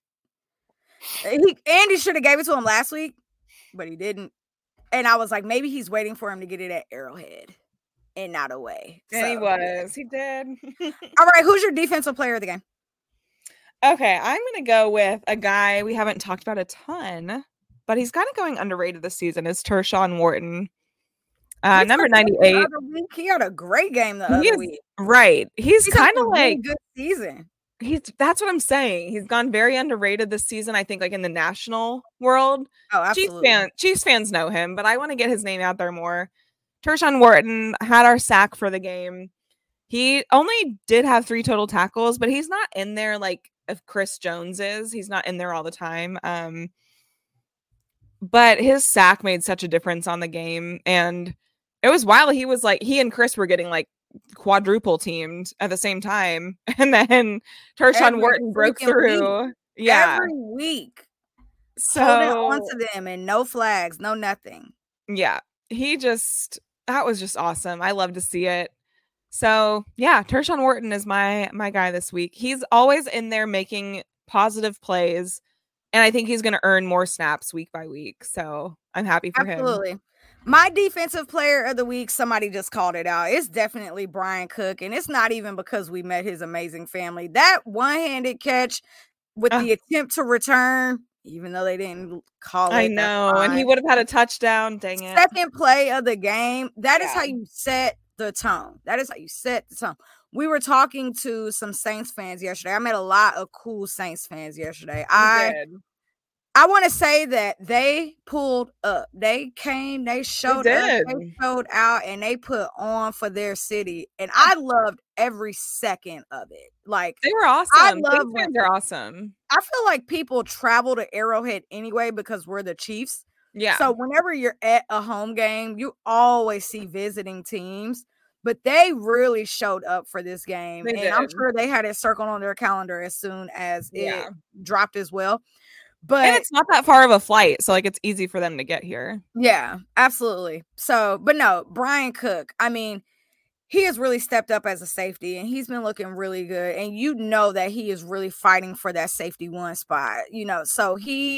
Andy should have gave it to him last week, but he didn't. And I was like, maybe he's waiting for him to get it at Arrowhead and not away. And he was. He did. All right. Who's your defensive player of the game? Okay. I'm going to go with a guy we haven't talked about a ton, but he's kind of going underrated this season. Is Tershawn Wharton. Number 98. He had a great game the other week. Right. He's kind of like a good season. That's what I'm saying. He's gone very underrated this season, I think, like in the national world. Oh, absolutely. Chiefs fans know him, but I want to get his name out there more. Tershawn Wharton had our sack for the game. He only did have 3 total tackles, but he's not in there like if Chris Jones is. He's not in there all the time. But his sack made such a difference on the game. And it was wild. He was like, he and Chris were getting like quadruple teamed at the same time, and then Tershawn Wharton broke through. Every week, so holding on to them and no flags, no nothing. Yeah, that was just awesome. I love to see it. So yeah, Tershawn Wharton is my guy this week. He's always in there making positive plays, and I think he's going to earn more snaps week by week. So I'm happy for him. Absolutely. My defensive player of the week, somebody just called it out. It's definitely Brian Cook, and it's not even because we met his amazing family. That one-handed catch with the attempt to return, even though they didn't call it. I know, and he would have had a touchdown. Dang it. Second play of the game. That is how you set the tone. That is how you set the tone. We were talking to some Saints fans yesterday. I met a lot of cool Saints fans yesterday. I want to say that they pulled up. They came, they showed up, they showed out, and they put on for their city. And I loved every second of it. Like, they were awesome. They're awesome. I feel like people travel to Arrowhead anyway because we're the Chiefs. Yeah. So whenever you're at a home game, you always see visiting teams. But they really showed up for this game. And I'm sure they had it circled on their calendar as soon as it dropped as well. But and it's not that far of a flight, so like it's easy for them to get here. Yeah, absolutely. So, but no, Brian Cook, I mean, he has really stepped up as a safety and he's been looking really good. And you know that he is really fighting for that safety one spot, so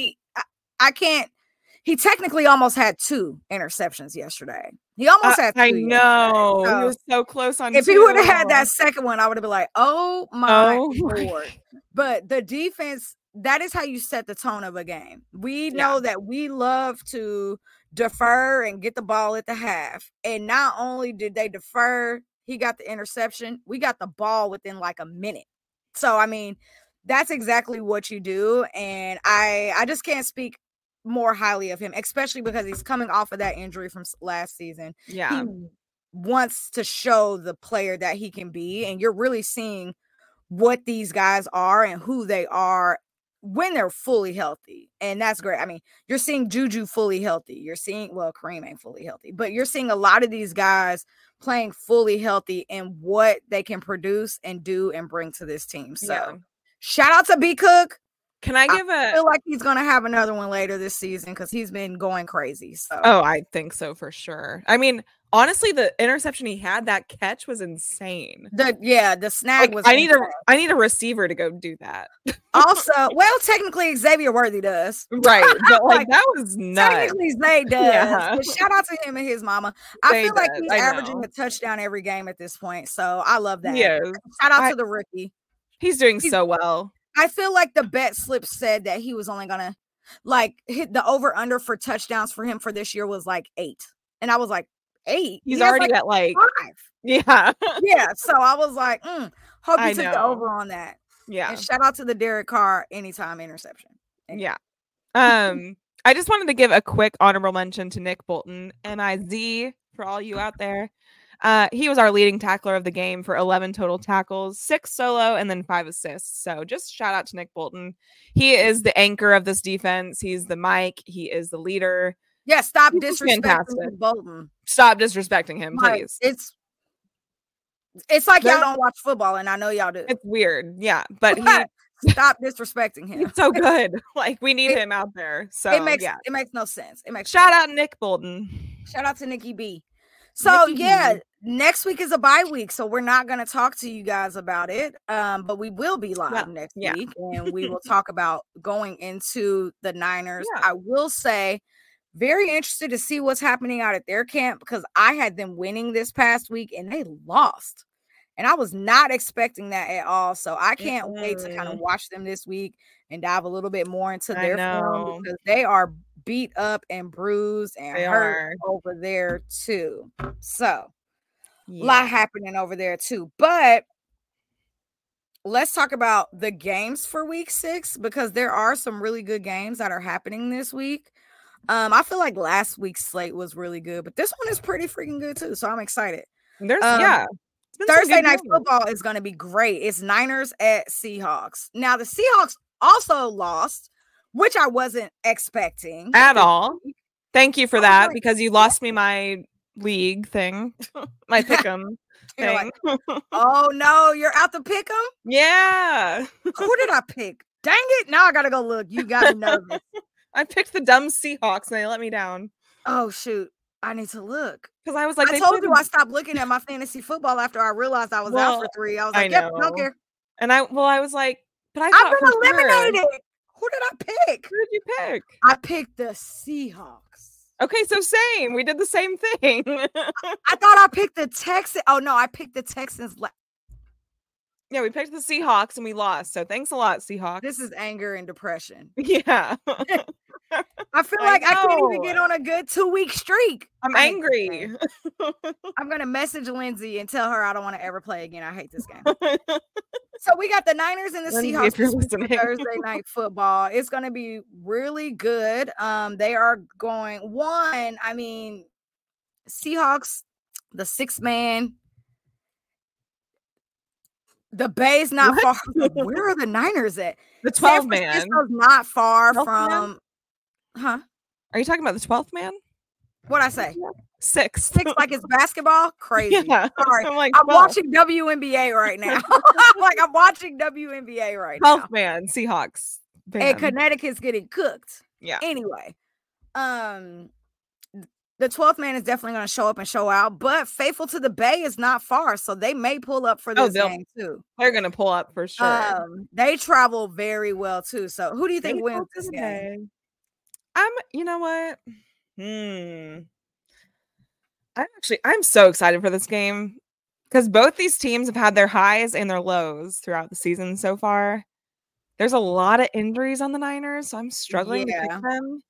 he technically almost had 2 interceptions yesterday. He almost had 2. I know. So he was so close on if 2. he would have had that second one, I would have been like, oh my Lord. But the defense, that is how you set the tone of a game. We know that we love to defer and get the ball at the half. And not only did they defer, he got the interception, we got the ball within like a minute. So, I mean, that's exactly what you do. And I just can't speak more highly of him, especially because he's coming off of that injury from last season. Yeah. He wants to show the player that he can be. And you're really seeing what these guys are and who they are when they're fully healthy. And that's great. I mean, you're seeing Juju fully healthy. You're seeing, well, Kareem ain't fully healthy, but you're seeing a lot of these guys playing fully healthy and what they can produce and do and bring to this team. So shout out to B Cook. Can I feel like he's going to have another one later this season because he's been going crazy. So. Oh, I think so for sure. I mean, honestly, the interception he had, that catch was insane. The snag was. I need a receiver to go do that. Also, well, technically Xavier Worthy does. Right. But like that was nuts. Technically Zay does. Yeah. But shout out to him and his mama. I feel like he's averaging a touchdown every game at this point. So I love that. Yeah. Shout out to the rookie. He's doing so well. I feel like the bet slip said that he was only gonna hit the over under for touchdowns for him for this year was like 8. And I was like, 8? He's already at like 5. Yeah. Yeah. So I was like, hope you took the over on that. Yeah. And shout out to the Derek Carr anytime interception. Yeah. I just wanted to give a quick honorable mention to Nick Bolton, NIZ, for all you out there. He was our leading tackler of the game for 11 total tackles, 6 solo, and then 5 assists. So just shout out to Nick Bolton. He is the anchor of this defense. He's the mic. He is the leader. Yeah, stop disrespecting Bolton. Stop disrespecting him, please. It's like y'all don't watch football, and I know y'all do. It's weird, yeah. But stop disrespecting him. He's so good. Like we need him out there. So it makes no sense. Shout out Nick Bolton. Shout out to Nikki B. So next week is a bye week, so we're not going to talk to you guys about it. But we will be live next week, and we will talk about going into the Niners. Yeah. I will say, very interested to see what's happening out at their camp because I had them winning this past week and they lost. And I was not expecting that at all. So I can't wait to kind of watch them this week and dive a little bit more into their form because they are beat up and bruised and hurt over there too. So a lot happening over there too. But let's talk about the games for week 6 because there are some really good games that are happening this week. I feel like last week's slate was really good, but this one is pretty freaking good too. So I'm excited. Thursday night football is going to be great. It's Niners at Seahawks. Now the Seahawks also lost, which I wasn't expecting at all. Thank you for that because you lost me my league thing, my pick'em thing. Like, oh no, you're out to pick'em? Yeah. Who did I pick? Dang it! Now I gotta go look. You got me nervous. I picked the dumb Seahawks and they let me down. Oh shoot. I need to look. Because I was like, I told you I stopped looking at my fantasy football after I realized I was out for 3. I was like, yep, don't care. And I was like, but I've been eliminated. Sure. Who did I pick? Who did you pick? I picked the Seahawks. Okay, so same. We did the same thing. I thought I picked the Texans. Oh no, I picked the Texans. Yeah, we picked the Seahawks and we lost. So thanks a lot, Seahawks. This is anger and depression. Yeah. I feel like I can't even get on a good 2-week streak. I'm angry. I'm going to message Lindsay and tell her I don't want to ever play again. I hate this game. So we got the Niners and the Seahawks Thursday night football. It's going to be really good. They are going Seahawks, the 6-man. The Bay's not far. Where are the Niners at? The 12-man. Not far from. Huh? Are you talking about the 12th man? What'd I say? 6. Like it's basketball? Crazy. Yeah. Sorry. I'm watching WNBA right now. I'm watching WNBA right now. 12th man, Seahawks. and Connecticut's getting cooked. Yeah. Anyway, the 12th man is definitely going to show up and show out, but Faithful to the Bay is not far, so they may pull up for this game too. They're going to pull up for sure. They travel very well too. So who do you think wins this game? You know what? I'm so excited for this game because both these teams have had their highs and their lows throughout the season so far. There's a lot of injuries on the Niners, so I'm struggling to pick them.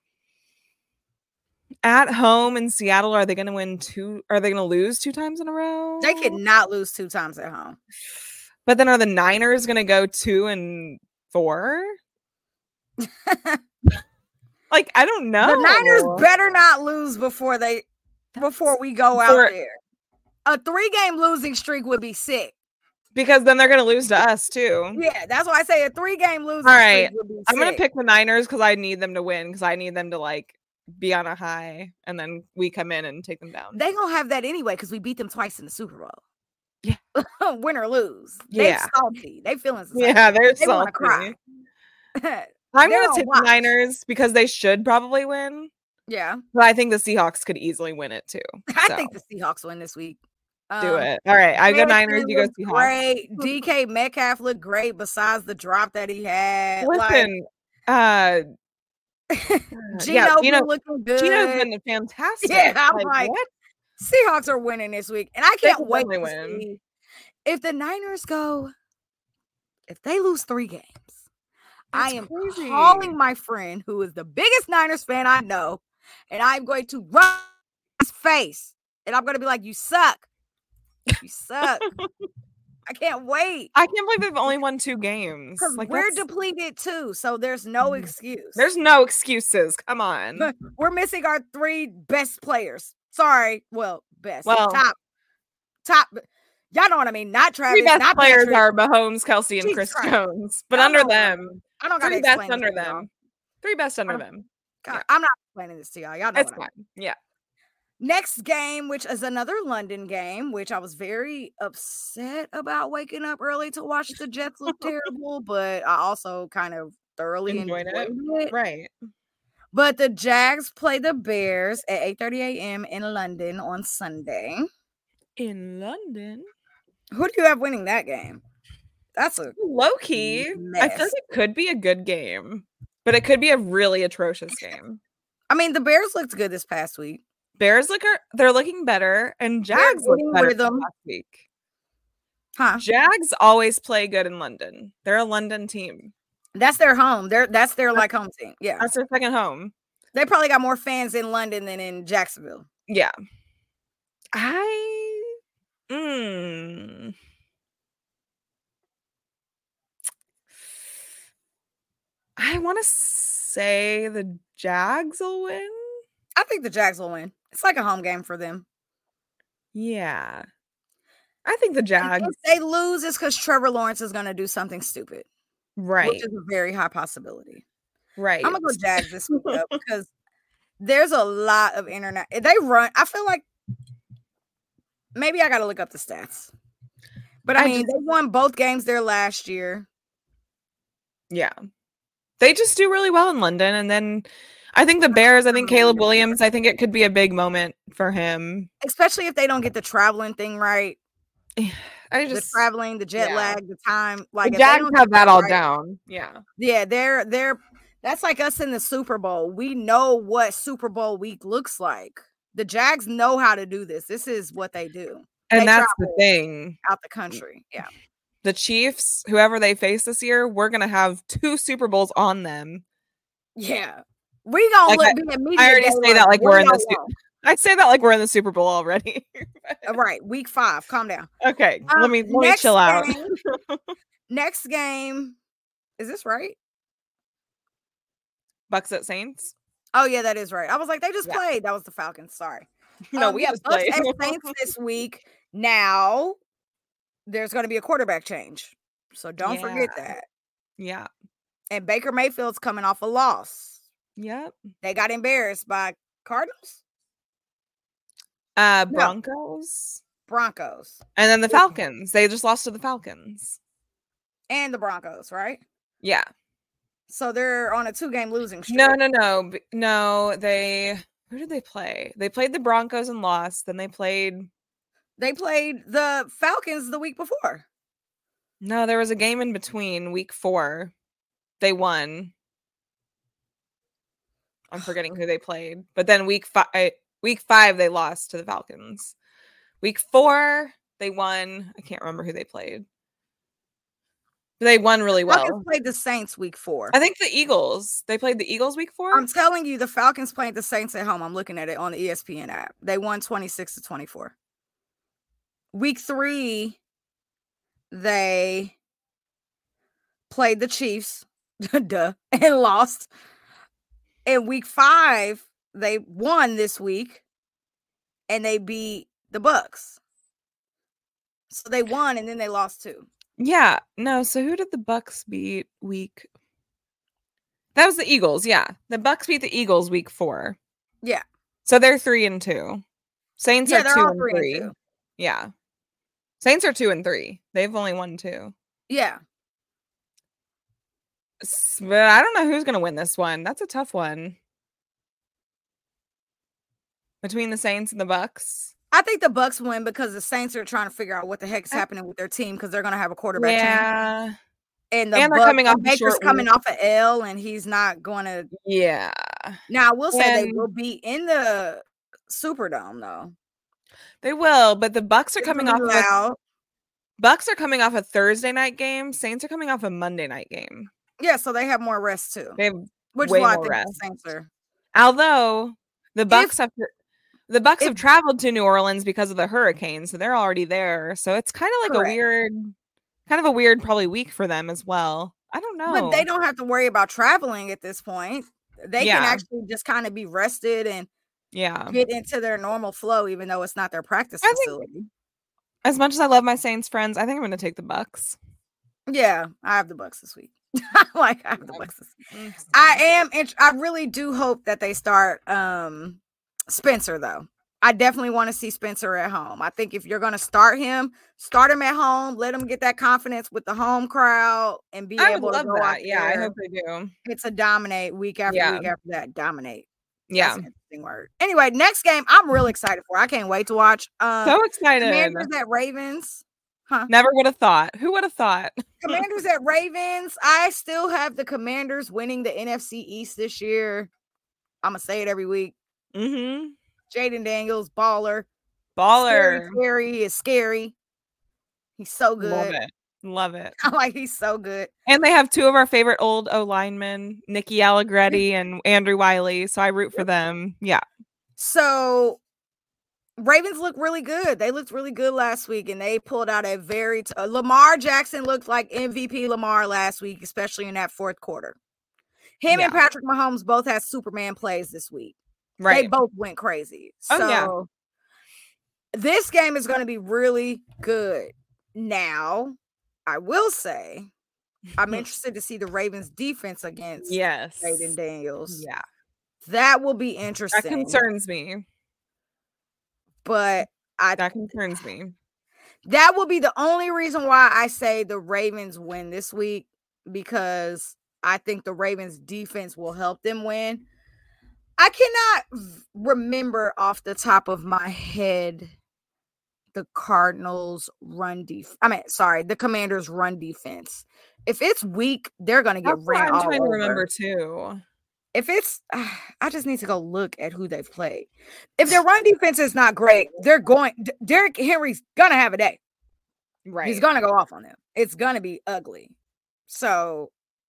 At home in Seattle, are they going to win are they going to lose 2 times in a row? They could not lose 2 times at home. But then are the Niners going to go 2-4? Like, I don't know. The Niners better not lose before we go out there. A 3-game losing streak would be sick. Because then they're going to lose to us too. Yeah, that's why I say a 3-game losing streak would be sick. I'm going to pick the Niners because I need them to win because I need them to like be on a high and then we come in and take them down. They gonna have that anyway because we beat them twice in the Super Bowl. Yeah. Win or lose. Yeah. They're salty. They feeling salty. Yeah, they're salty. Want to cry. I'm going to take the Niners because they should probably win. Yeah. But I think the Seahawks could easily win it too. I think the Seahawks win this week. Do it. All right. I go Niners, you go Seahawks. Great. DK Metcalf looked great besides the drop that he had. Listen, Gino looking good. Gino's been fantastic. Yeah, I'm like what? Seahawks are winning this week. And I can't wait to see if the Niners if they lose 3 games. I am calling my friend who is the biggest Niners fan I know, and I'm going to run his face. And I'm going to be like, you suck. You suck. I can't wait. I can't believe they've only won 2 games. Because we're depleted too, so there's no excuse. There's no excuses. Come on. We're missing our 3 best players. Sorry. Well, best. Top. Y'all know what I mean. Not Travis. 3 best not players Patrick. are Mahomes, Kelsey, and Chris Jones. But under them, I don't got 3 best under them. 3 best under them. God, yeah. I'm not explaining this to y'all. Y'all know it's fine. Yeah. Next game, which is another London game, which I was very upset about waking up early to watch the Jets look terrible, but I also kind of thoroughly enjoyed it. Right. But the Jags play the Bears at 8:30 a.m. in London on Sunday. In London? Who do you have winning that game? That's a low-key. mess. I feel like it could be a good game, but it could be a really atrocious game. I mean, the Bears looked good this past week. Bears they're looking better, and Jags look better than last week. Huh? Jags always play good in London. They're a London team. That's their home. That's their like home team. Yeah, that's their second home. They probably got more fans in London than in Jacksonville. Yeah. I want to say the Jags will win. I think the Jags will win. It's like a home game for them. Yeah. I think the Jags. If they lose, it's because Trevor Lawrence is going to do something stupid. Right. Which is a very high possibility. Right. I'm going to go Jags this week up because there's a lot of internet. They run. I feel like maybe I got to look up the stats. But I mean, they won both games there last year. Yeah. They just do really well in London. And then I think the Bears, I think Caleb Williams, I think it could be a big moment for him. Especially if they don't get the traveling thing right. The traveling, the jet lag, the time. Like the Jags have that all down. Yeah. Yeah, they're that's like us in the Super Bowl. We know what Super Bowl week looks like. The Jags know how to do this. This is what they do. And that's the thing. Out the country. Yeah. The Chiefs, whoever they face this year, we're going to have 2 Super Bowls on them. Yeah. We going to be immediate. I already say that like we're in the I say that like we're in the Super Bowl already. Right. Week 5. Calm down. Okay. Let me chill out. Next game. Is this right? Bucks at Saints? Oh, yeah, that is right. I was like, they just played. That was the Falcons. Sorry. No, we just Bucks played. at Saints this week. Now, there's going to be a quarterback change. So don't forget that. Yeah. And Baker Mayfield's coming off a loss. Yep. They got embarrassed by Cardinals? Broncos. Broncos. And then the Falcons. They just lost to the Falcons. And the Broncos, right? Yeah. So they're on a 2-game losing streak. No. Who did they play? They played the Broncos and lost. Then they played the Falcons the week before. No, there was a game in between week 4. They won. I'm forgetting who they played. But then week 5 they lost to the Falcons. Week 4 they won. I can't remember who they played. But they won really well. Falcons played the Saints week 4. I think the Eagles. They played the Eagles week 4. I'm telling you, the Falcons played the Saints at home. I'm looking at it on the ESPN app. They won 26-24. Week 3, they played the Chiefs, and lost. In week 5, they won this week, and they beat the Bucks. So they won, and then they lost too. Yeah, no. So who did the Bucks beat week? That was the Eagles. Yeah, the Bucks beat the Eagles week 4. Yeah. So they're 3-2. Saints are 2-3. Yeah. Saints are 2-3. They've only won 2. Yeah. But I don't know who's going to win this one. That's a tough one. Between the Saints and the Bucks. I think the Bucks win because the Saints are trying to figure out what the heck is happening with their team because they're going to have a quarterback change. And they're coming off Baker's coming off an L, and he's not going to. Yeah. Now, I will say they will be in the Superdome, though. They will, but the Bucks are coming off. Bucks are coming off a Thursday night game. Saints are coming off a Monday night game. Yeah, so they have more rest too. They have which way is why more I think rest. the Saints are. Although the Bucks have traveled to New Orleans because of the hurricane, so they're already there. So it's kind of like a weird probably week for them as well. I don't know. But they don't have to worry about traveling at this point. They can actually just kind of be rested and get into their normal flow, even though it's not their practice facility. As much as I love my Saints friends, I think I'm going to take the Bucks. Yeah, I have the Bucks this week. I have the Bucks this week. I really do hope that they start Spencer, though. I definitely want to see Spencer at home. I think if you're going to start him at home, let him get that confidence with the home crowd and be able to go out there. Yeah, I hope they do. It's a dominate week after week after that. Dominate. Yeah. That's an interesting word. Anyway, next game I'm really excited for. I can't wait to watch. So excited. Commanders at Ravens. Huh. Never would have thought. Who would have thought? Commanders at Ravens. I still have the Commanders winning the NFC East this year. I'm going to say it every week. Mm-hmm. Jaden Daniels, baller. Scary is scary. He's so good. Love it. I'm like, he's so good. And they have 2 of our favorite old O-linemen, Nicky Allegretti and Andrew Wiley. So I root for them. Yeah. So Ravens look really good. They looked really good last week, and they pulled out a Lamar Jackson looked like MVP Lamar last week, especially in that fourth quarter. Him and Patrick Mahomes both had Superman plays this week. Right. They both went crazy. So this game is going to be really good. Now, I will say, I'm interested to see the Ravens defense against Jaden Daniels. Yeah. That will be interesting. That concerns me. But that concerns me. That will be the only reason why I say the Ravens win this week, because I think the Ravens defense will help them win. I cannot remember off the top of my head the Commanders' run defense. If it's weak, they're going to get ran all over. I'm trying to remember too. If it's, I just need to go look at who they've played. If their run defense is not great, Derrick Henry's going to have a day. Right. He's going to go off on them. It's going to be ugly. So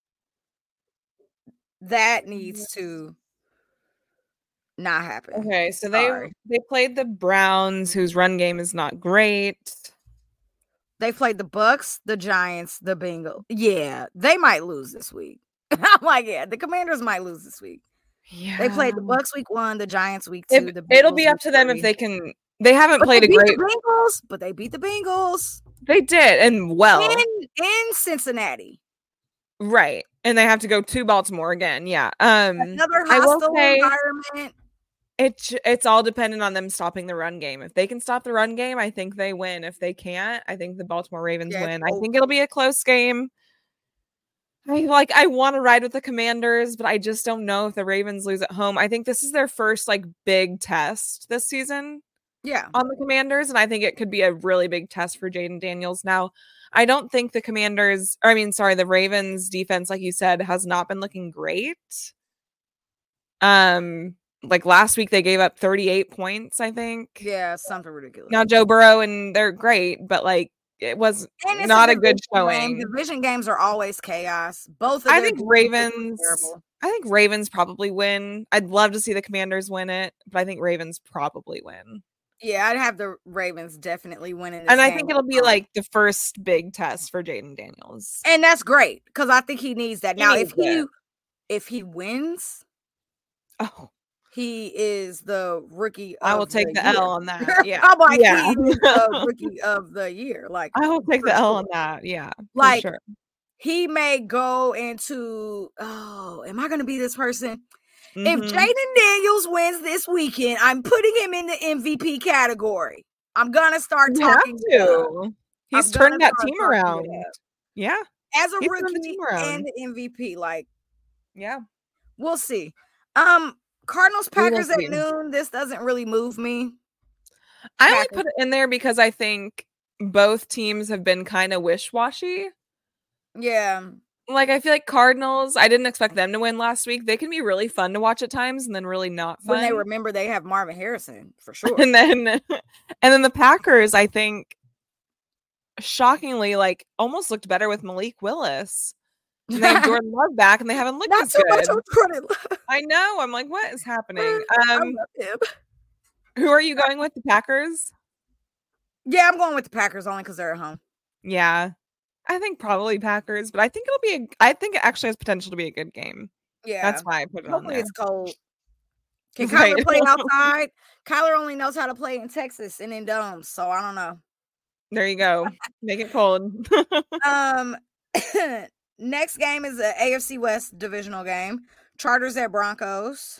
that needs to not happen. Okay, so they played the Browns, whose run game is not great. They played the Bucks, the Giants, the Bengals. Yeah, they might lose this week. I'm like, the Commanders might lose this week. Yeah, they played the Bucks week 1, the Giants week 2. It'll be up to them if they can. They haven't played a great Bengals, but they beat the Bengals. They did, and well in Cincinnati, right? And they have to go to Baltimore again. Yeah, another hostile environment. It's all dependent on them stopping the run game. If they can stop the run game, I think they win. If they can't, I think the Baltimore Ravens win. I think it'll be a close game. I want to ride with the Commanders, but I just don't know if the Ravens lose at home. I think this is their first like big test this season. Yeah. On the Commanders, and I think it could be a really big test for Jaden Daniels. Now, I don't think the Ravens defense, like you said, has not been looking great. Like last week they gave up 38 points, I think. Yeah, something ridiculous. Now Joe Burrow and they're great, but like it was not a good showing. Division games are always chaos. Both of I think Ravens probably win. I'd love to see the Commanders win it, but I think Ravens probably win. Yeah, I'd have the Ravens definitely winning. And I think it'll be like the first big test for Jaden Daniels. And that's great because I think he needs that. Now, if he wins, he is the rookie. I will take the L on that. Yeah. I'm like, he is the rookie of the year. Like, I will take the L on that. Yeah. Like, sure. He may go into, am I going to be this person? Mm-hmm. If Jaden Daniels wins this weekend, I'm putting him in the MVP category. I'm going to start talking to. He's turned that team around. Yeah. As a rookie and MVP. Like, yeah. We'll see. Cardinals Packers at noon. This doesn't really move me. I only put it in there because I think both teams have been kind of wish-washy. Yeah. Like, I feel like Cardinals, I didn't expect them to win last week. They can be really fun to watch at times and then really not fun. When they remember they have Marvin Harrison, for sure. And then the Packers, I think, shockingly, like, almost looked better with Malik Willis. And they have Jordan Love back, and they haven't looked as good. Much of Jordan Love. I know. I'm like, what is happening? I love him. Who are you going with? The Packers? Yeah, I'm going with the Packers only because they're at home. Yeah. I think probably Packers, but I think I think it actually has potential to be a good game. Yeah. That's why I put it on there. It's cold. Can Kyler play outside? Kyler only knows how to play in Texas and in domes, so I don't know. There you go. Make it cold. Next game is an AFC West divisional game. Chargers at Broncos.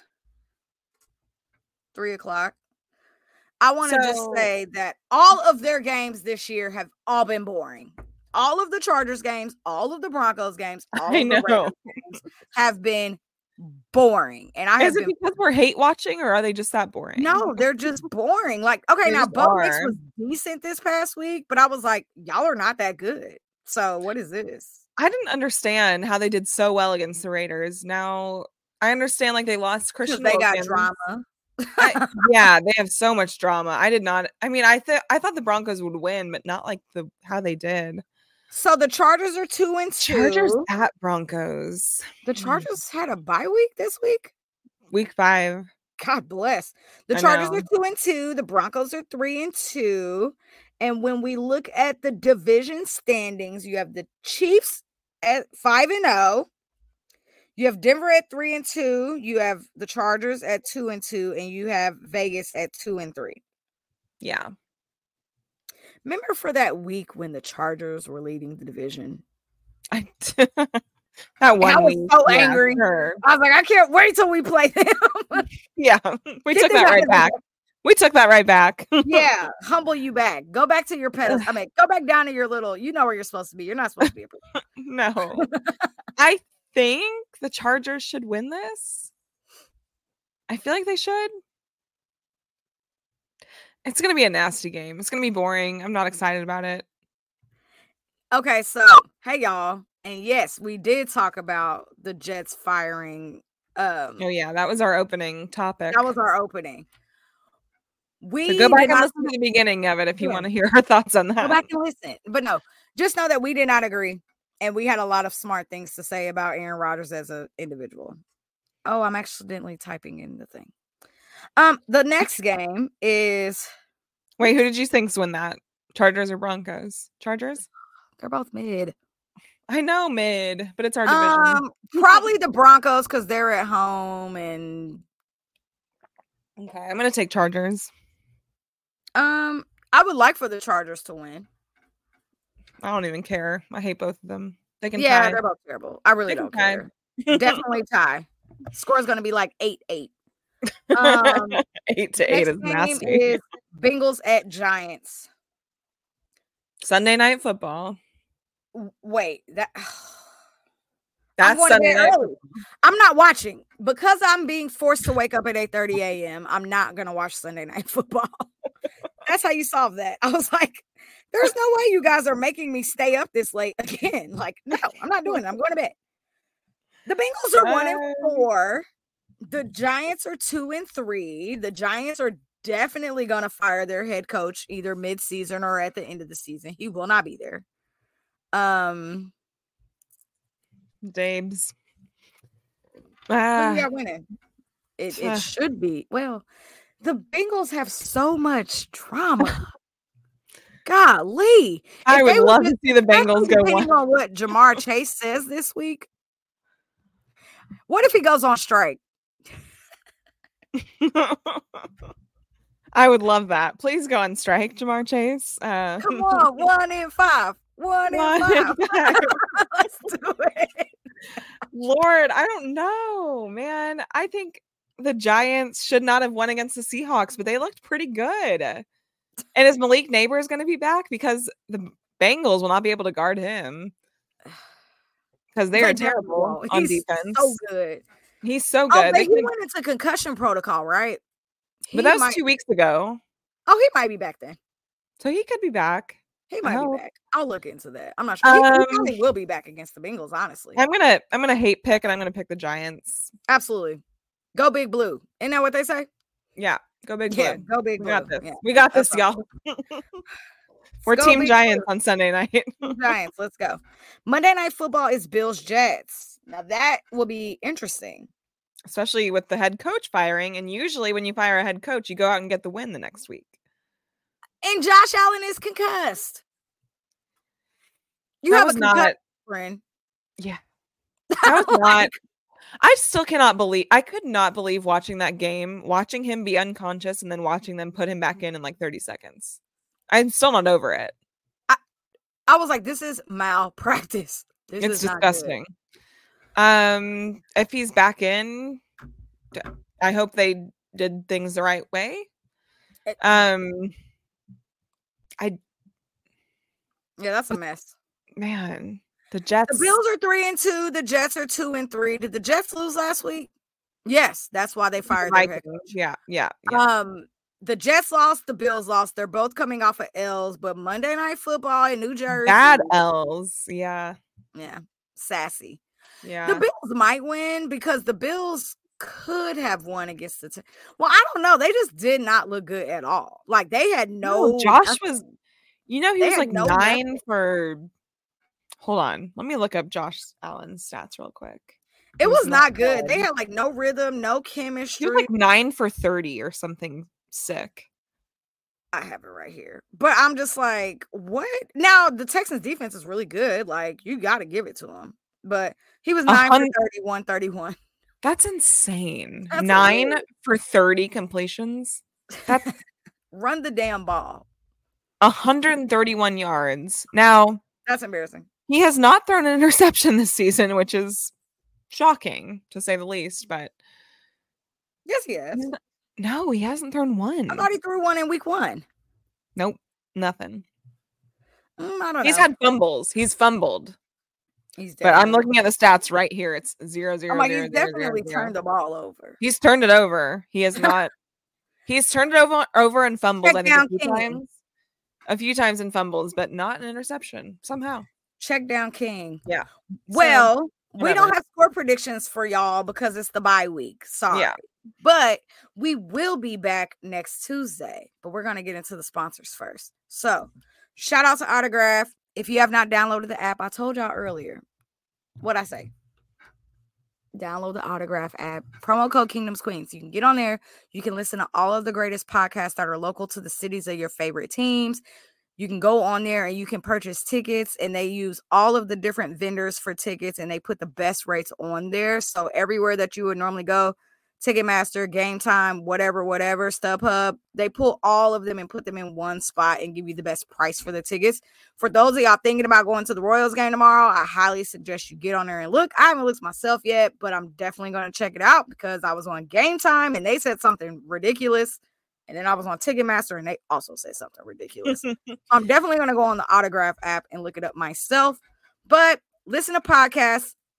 3:00. I want to just say that all of their games this year have all been boring. All of the Chargers games, all of the Broncos games, all of the Raiders games have been boring. And is it because we're hate watching, or are they just that boring? No, they're just boring. Like, okay, now Bo Nix was decent this past week, but I was like, y'all are not that good. So what is this? I didn't understand how they did so well against the Raiders. Now I understand, like, they lost Christian. They got drama. Yeah, they have so much drama. I did not. I mean, I thought the Broncos would win, but not like how they did. So the Chargers are 2-2. Chargers at Broncos. The Chargers had a bye week this week. Week 5. God bless. The Chargers are 2-2. The Broncos are 3-2. And when we look at the division standings, you have the Chiefs at 5-0. You have Denver at 3-2. You have the Chargers at 2-2, and you have Vegas at 2-3. Yeah. Remember for that week when the Chargers were leading the division? That one I was week, so angry. Sure. I was like, I can't wait till we play them. Yeah, we took that right back. We took that right back. Yeah, humble you back. Go back to your pedestal. I mean, go back down to your little, you know where you're supposed to be. You're not supposed to be a No. I think the Chargers should win this. I feel like they should. It's going to be a nasty game. It's going to be boring. I'm not excited about it. Okay, so, hey, y'all. And yes, we did talk about the Jets firing. Oh, yeah. That was our opening topic. That was our opening. So go back and listen to the beginning of it if you want to hear our thoughts on that. Go back and listen. But no, just know that we did not agree. And we had a lot of smart things to say about Aaron Rodgers as an individual. Oh, I'm accidentally typing in the thing. The next game is. Wait, who did you think's win that? Chargers or Broncos? Chargers? They're both mid. I know mid, but it's our division. Probably the Broncos because they're at home and. Okay, I'm gonna take Chargers. I would like for the Chargers to win. I don't even care. I hate both of them. They can tie. Yeah, they're both terrible. I really don't care. Definitely tie. Score's gonna be like 8-8. 8-8 is nasty. Is Bengals at Giants. Sunday Night Football. Wait, that That's Sunday night. I'm not watching because I'm being forced to wake up at 8:30 a.m. I'm not gonna watch Sunday Night Football. That's how you solve that. I was like, there's no way you guys are making me stay up this late again. Like, no, I'm not doing it. I'm going to bed. The Bengals are 1-4. The Giants are 2-3. The Giants are definitely going to fire their head coach either mid-season or at the end of the season. He will not be there. Dabes. Who we got winning? It should be. Well, the Bengals have so much drama. Golly. I would love to see the Bengals go depending on what Ja'Marr Chase says this week. What if he goes on strike? I would love that. Please go on strike, Ja'Marr Chase. Come on, 1-5. 1-5. Let's do it. Lord, I don't know, man. I think the Giants should not have won against the Seahawks, but they looked pretty good. And is Malik Neighbors going to be back? Because the Bengals will not be able to guard him. Because they are terrible on defense. So good. He's so good. He went into concussion protocol, right? But that was 2 weeks ago. Oh, he might be back then. So he could be back. He might be back. I'll look into that. I'm not sure. He probably will be back against the Bengals, honestly. I'm gonna hate pick and I'm gonna pick the Giants. Absolutely. Go Big Blue. Isn't that what they say? Yeah. Go Big Blue. Yeah, go Big Blue. We got this. Yeah. We got this, y'all. We're Team Giants on Sunday night. Giants, let's go. Monday Night Football is Bills Jets. Now that will be interesting. Especially with the head coach firing. And usually when you fire a head coach, you go out and get the win the next week. And Josh Allen is concussed. You have a concussed friend. Yeah. That was not. I still cannot believe. I could not believe watching that game, watching him be unconscious and then watching them put him back in like 30 seconds. I'm still not over it. I was like, this is malpractice. It's disgusting. If he's back in, I hope they did things the right way. Yeah, that's a mess. Man, the Jets. The Bills are 3-2. The Jets are 2-3. Did the Jets lose last week? Yes, that's why they fired their head coach. Yeah. The Jets lost. The Bills lost. They're both coming off of L's, but Monday Night Football in New Jersey. Bad L's. Yeah. Sassy. Yeah. The Bills might win because the Bills could have won against the well, I don't know. They just did not look good at all. Like they had no. Josh was. He was like 9 for. Hold on. Let me look up Josh Allen's stats real quick. It was not good. They had like no rhythm, no chemistry. He was like 9 for 30 or something sick. I have it right here. But I'm just like, what? Now, the Texans defense is really good. Like, you got to give it to him. But he was 9 for 31. That's insane. That's 9 for 30 completions. That's run the damn ball. 131 yards. Now, that's embarrassing. He has not thrown an interception this season, which is shocking to say the least, but yes, he has. No, he hasn't thrown one. I thought he threw one in week 1. Nope, nothing. I don't know. He's had fumbles. He's fumbled. But I'm looking at the stats right here. It's 0-0. I'm like, he's definitely turned the ball over. He's turned it over. He has not. He's turned it over and fumbled. I think a few times in fumbles, but not an interception somehow. Check down King. Yeah. Well, we don't have score predictions for y'all because it's the bye week. Sorry. Yeah. But we will be back next Tuesday. But we're going to get into the sponsors first. So, shout out to Autograph. If you have not downloaded the app, I told y'all earlier. What'd I say? Download the Autograph app. Promo code Kingdoms Queens. You can get on there. You can listen to all of the greatest podcasts that are local to the cities of your favorite teams. You can go on there and you can purchase tickets, and they use all of the different vendors for tickets, and they put the best rates on there. So everywhere that you would normally go, Ticketmaster, Game Time, whatever, StubHub, they pull all of them and put them in one spot and give you the best price for the tickets. For those of y'all thinking about going to the Royals game tomorrow, I highly suggest you get on there and look. I haven't looked myself yet, but I'm definitely going to check it out because I was on Game Time and they said something ridiculous. And then I was on Ticketmaster and they also said something ridiculous. So I'm definitely going to go on the Autograph app and look it up myself. But listen to podcasts,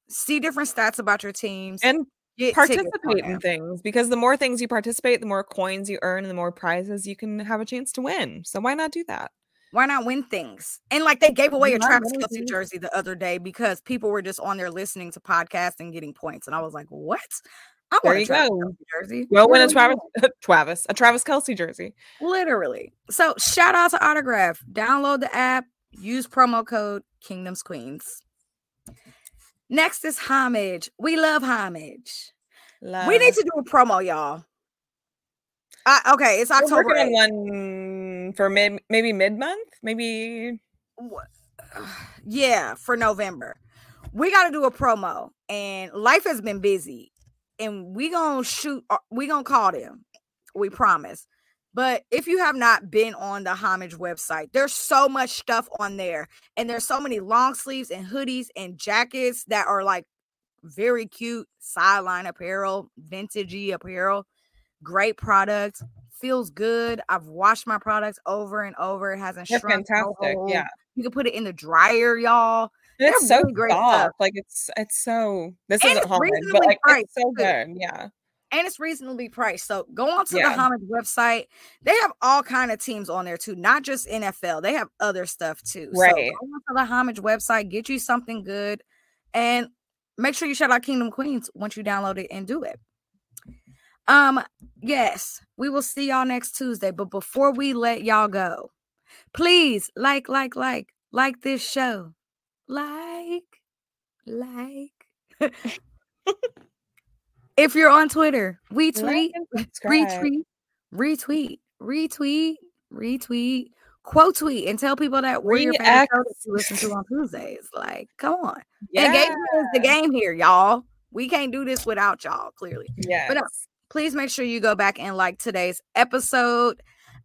see different stats about your teams, and get tickets on participate in there. things, because the more things you participate, the more coins you earn and the more prizes you can have a chance to win. So why not do that? Why not win things? And like they gave away a Why Travis not Kelce win? jersey the other day because people were just on there listening to podcasts and getting points. And I was like, what? I There want a you Travis go. Kelce jersey. Go win a Literally. Travis Kelce jersey. Literally. So shout out to Autograph. Download the app. Use promo code Kingdoms Queens. Next is Homage. We love Homage. We need to do a promo, y'all. Okay, it's October. We're working on one for maybe mid-month, maybe. Yeah, for November. We got to do a promo, and life has been busy, and we gonna call them. We promise. But if you have not been on the Homage website, there's so much stuff on there, and there's so many long sleeves and hoodies and jackets that are like very cute, sideline apparel, vintagey apparel. Great product, feels good. I've washed my products over and over. It hasn't They're shrunk. fantastic. Yeah, you can put it in the dryer, y'all. and it's so really great soft. stuff. Like it's so. This And isn't it's Homage, but reasonably like priced, it's so too. good. Yeah, And it's reasonably priced. So go on to the Yeah. Homage website. They have all kind of teams on there too, not just NFL. They have other stuff too. So Right. go on to the Homage website, get you something good, and make sure you shout out Kingdom Queens once you download it and do it. Yes, we will see y'all next Tuesday. But before we let y'all go, please like this show. Like. If you're on Twitter, Like retweet, and subscribe. retweet, quote tweet, and tell people that we're your favorite Re-X. show that you listen to on Tuesdays. Like, come on. Yeah. Engagement is the game here, y'all. We can't do this without y'all, clearly. Yes. But please make sure you go back and like today's episode.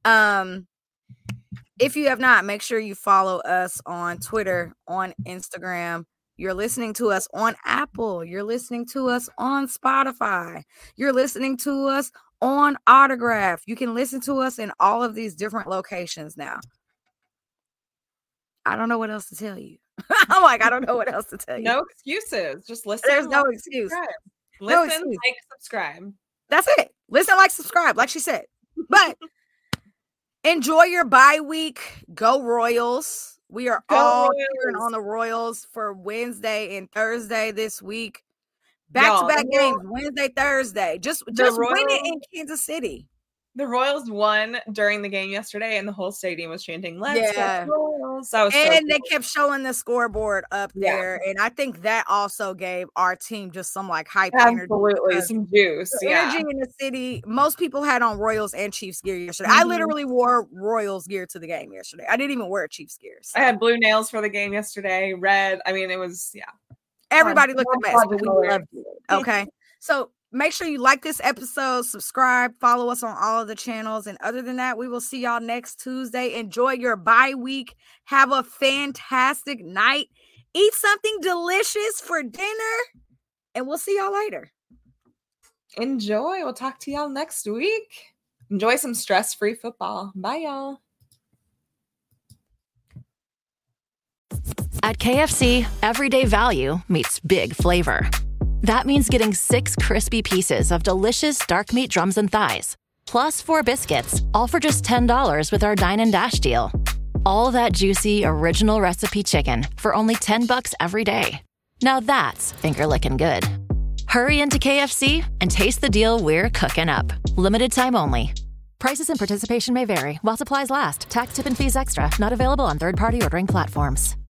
If you have not, make sure you follow us on Twitter, on Instagram. You're listening to us on Apple. You're listening to us on Spotify. You're listening to us on Autograph. You can listen to us in all of these different locations now. I don't know what else to tell you. I'm like, I don't know what else to tell you. No excuses. Just listen. There's no like, excuse. subscribe. No Listen, excuse. like, subscribe. That's it. Listen, like, subscribe, like she said. But enjoy your bye week. Go Royals. We are Go all Royals. cheering on the Royals for Wednesday and Thursday this week. Back-to-back games, Wednesday, Thursday. Just win it in Kansas City. The Royals won during the game yesterday, and the whole stadium was chanting, "Let's Yeah. go Royals!" That was so And they cool. kept showing the scoreboard up Yeah. there. And I think that also gave our team just some like hype energy. Absolutely because some juice. the Yeah, energy in the city. Most people had on Royals and Chiefs gear yesterday. I Mhm. literally wore Royals gear to the game yesterday. I didn't even wear Chiefs gear. So. I had blue nails for the game yesterday. Red. I mean, it was Everybody looked More a mess, but we color. loved it. Okay. So make sure you like this episode, subscribe, follow us on all of the channels. And other than that, we will see y'all next Tuesday. Enjoy your bye week. Have a fantastic night. Eat something delicious for dinner. And we'll see y'all later. enjoy. We'll talk to y'all next week. Enjoy some stress-free football. Bye, y'all. At KFC, everyday value meets big flavor. That means getting 6 crispy pieces of delicious dark meat drums and thighs, plus 4 biscuits, all for just $10 with our Dine and Dash deal. All that juicy, original recipe chicken for only $10 every day. Now that's finger-licking good. Hurry into KFC and taste the deal we're cooking up. Limited time only. Prices and participation may vary while supplies last. Tax, tip, and fees extra. Not available on third-party ordering platforms.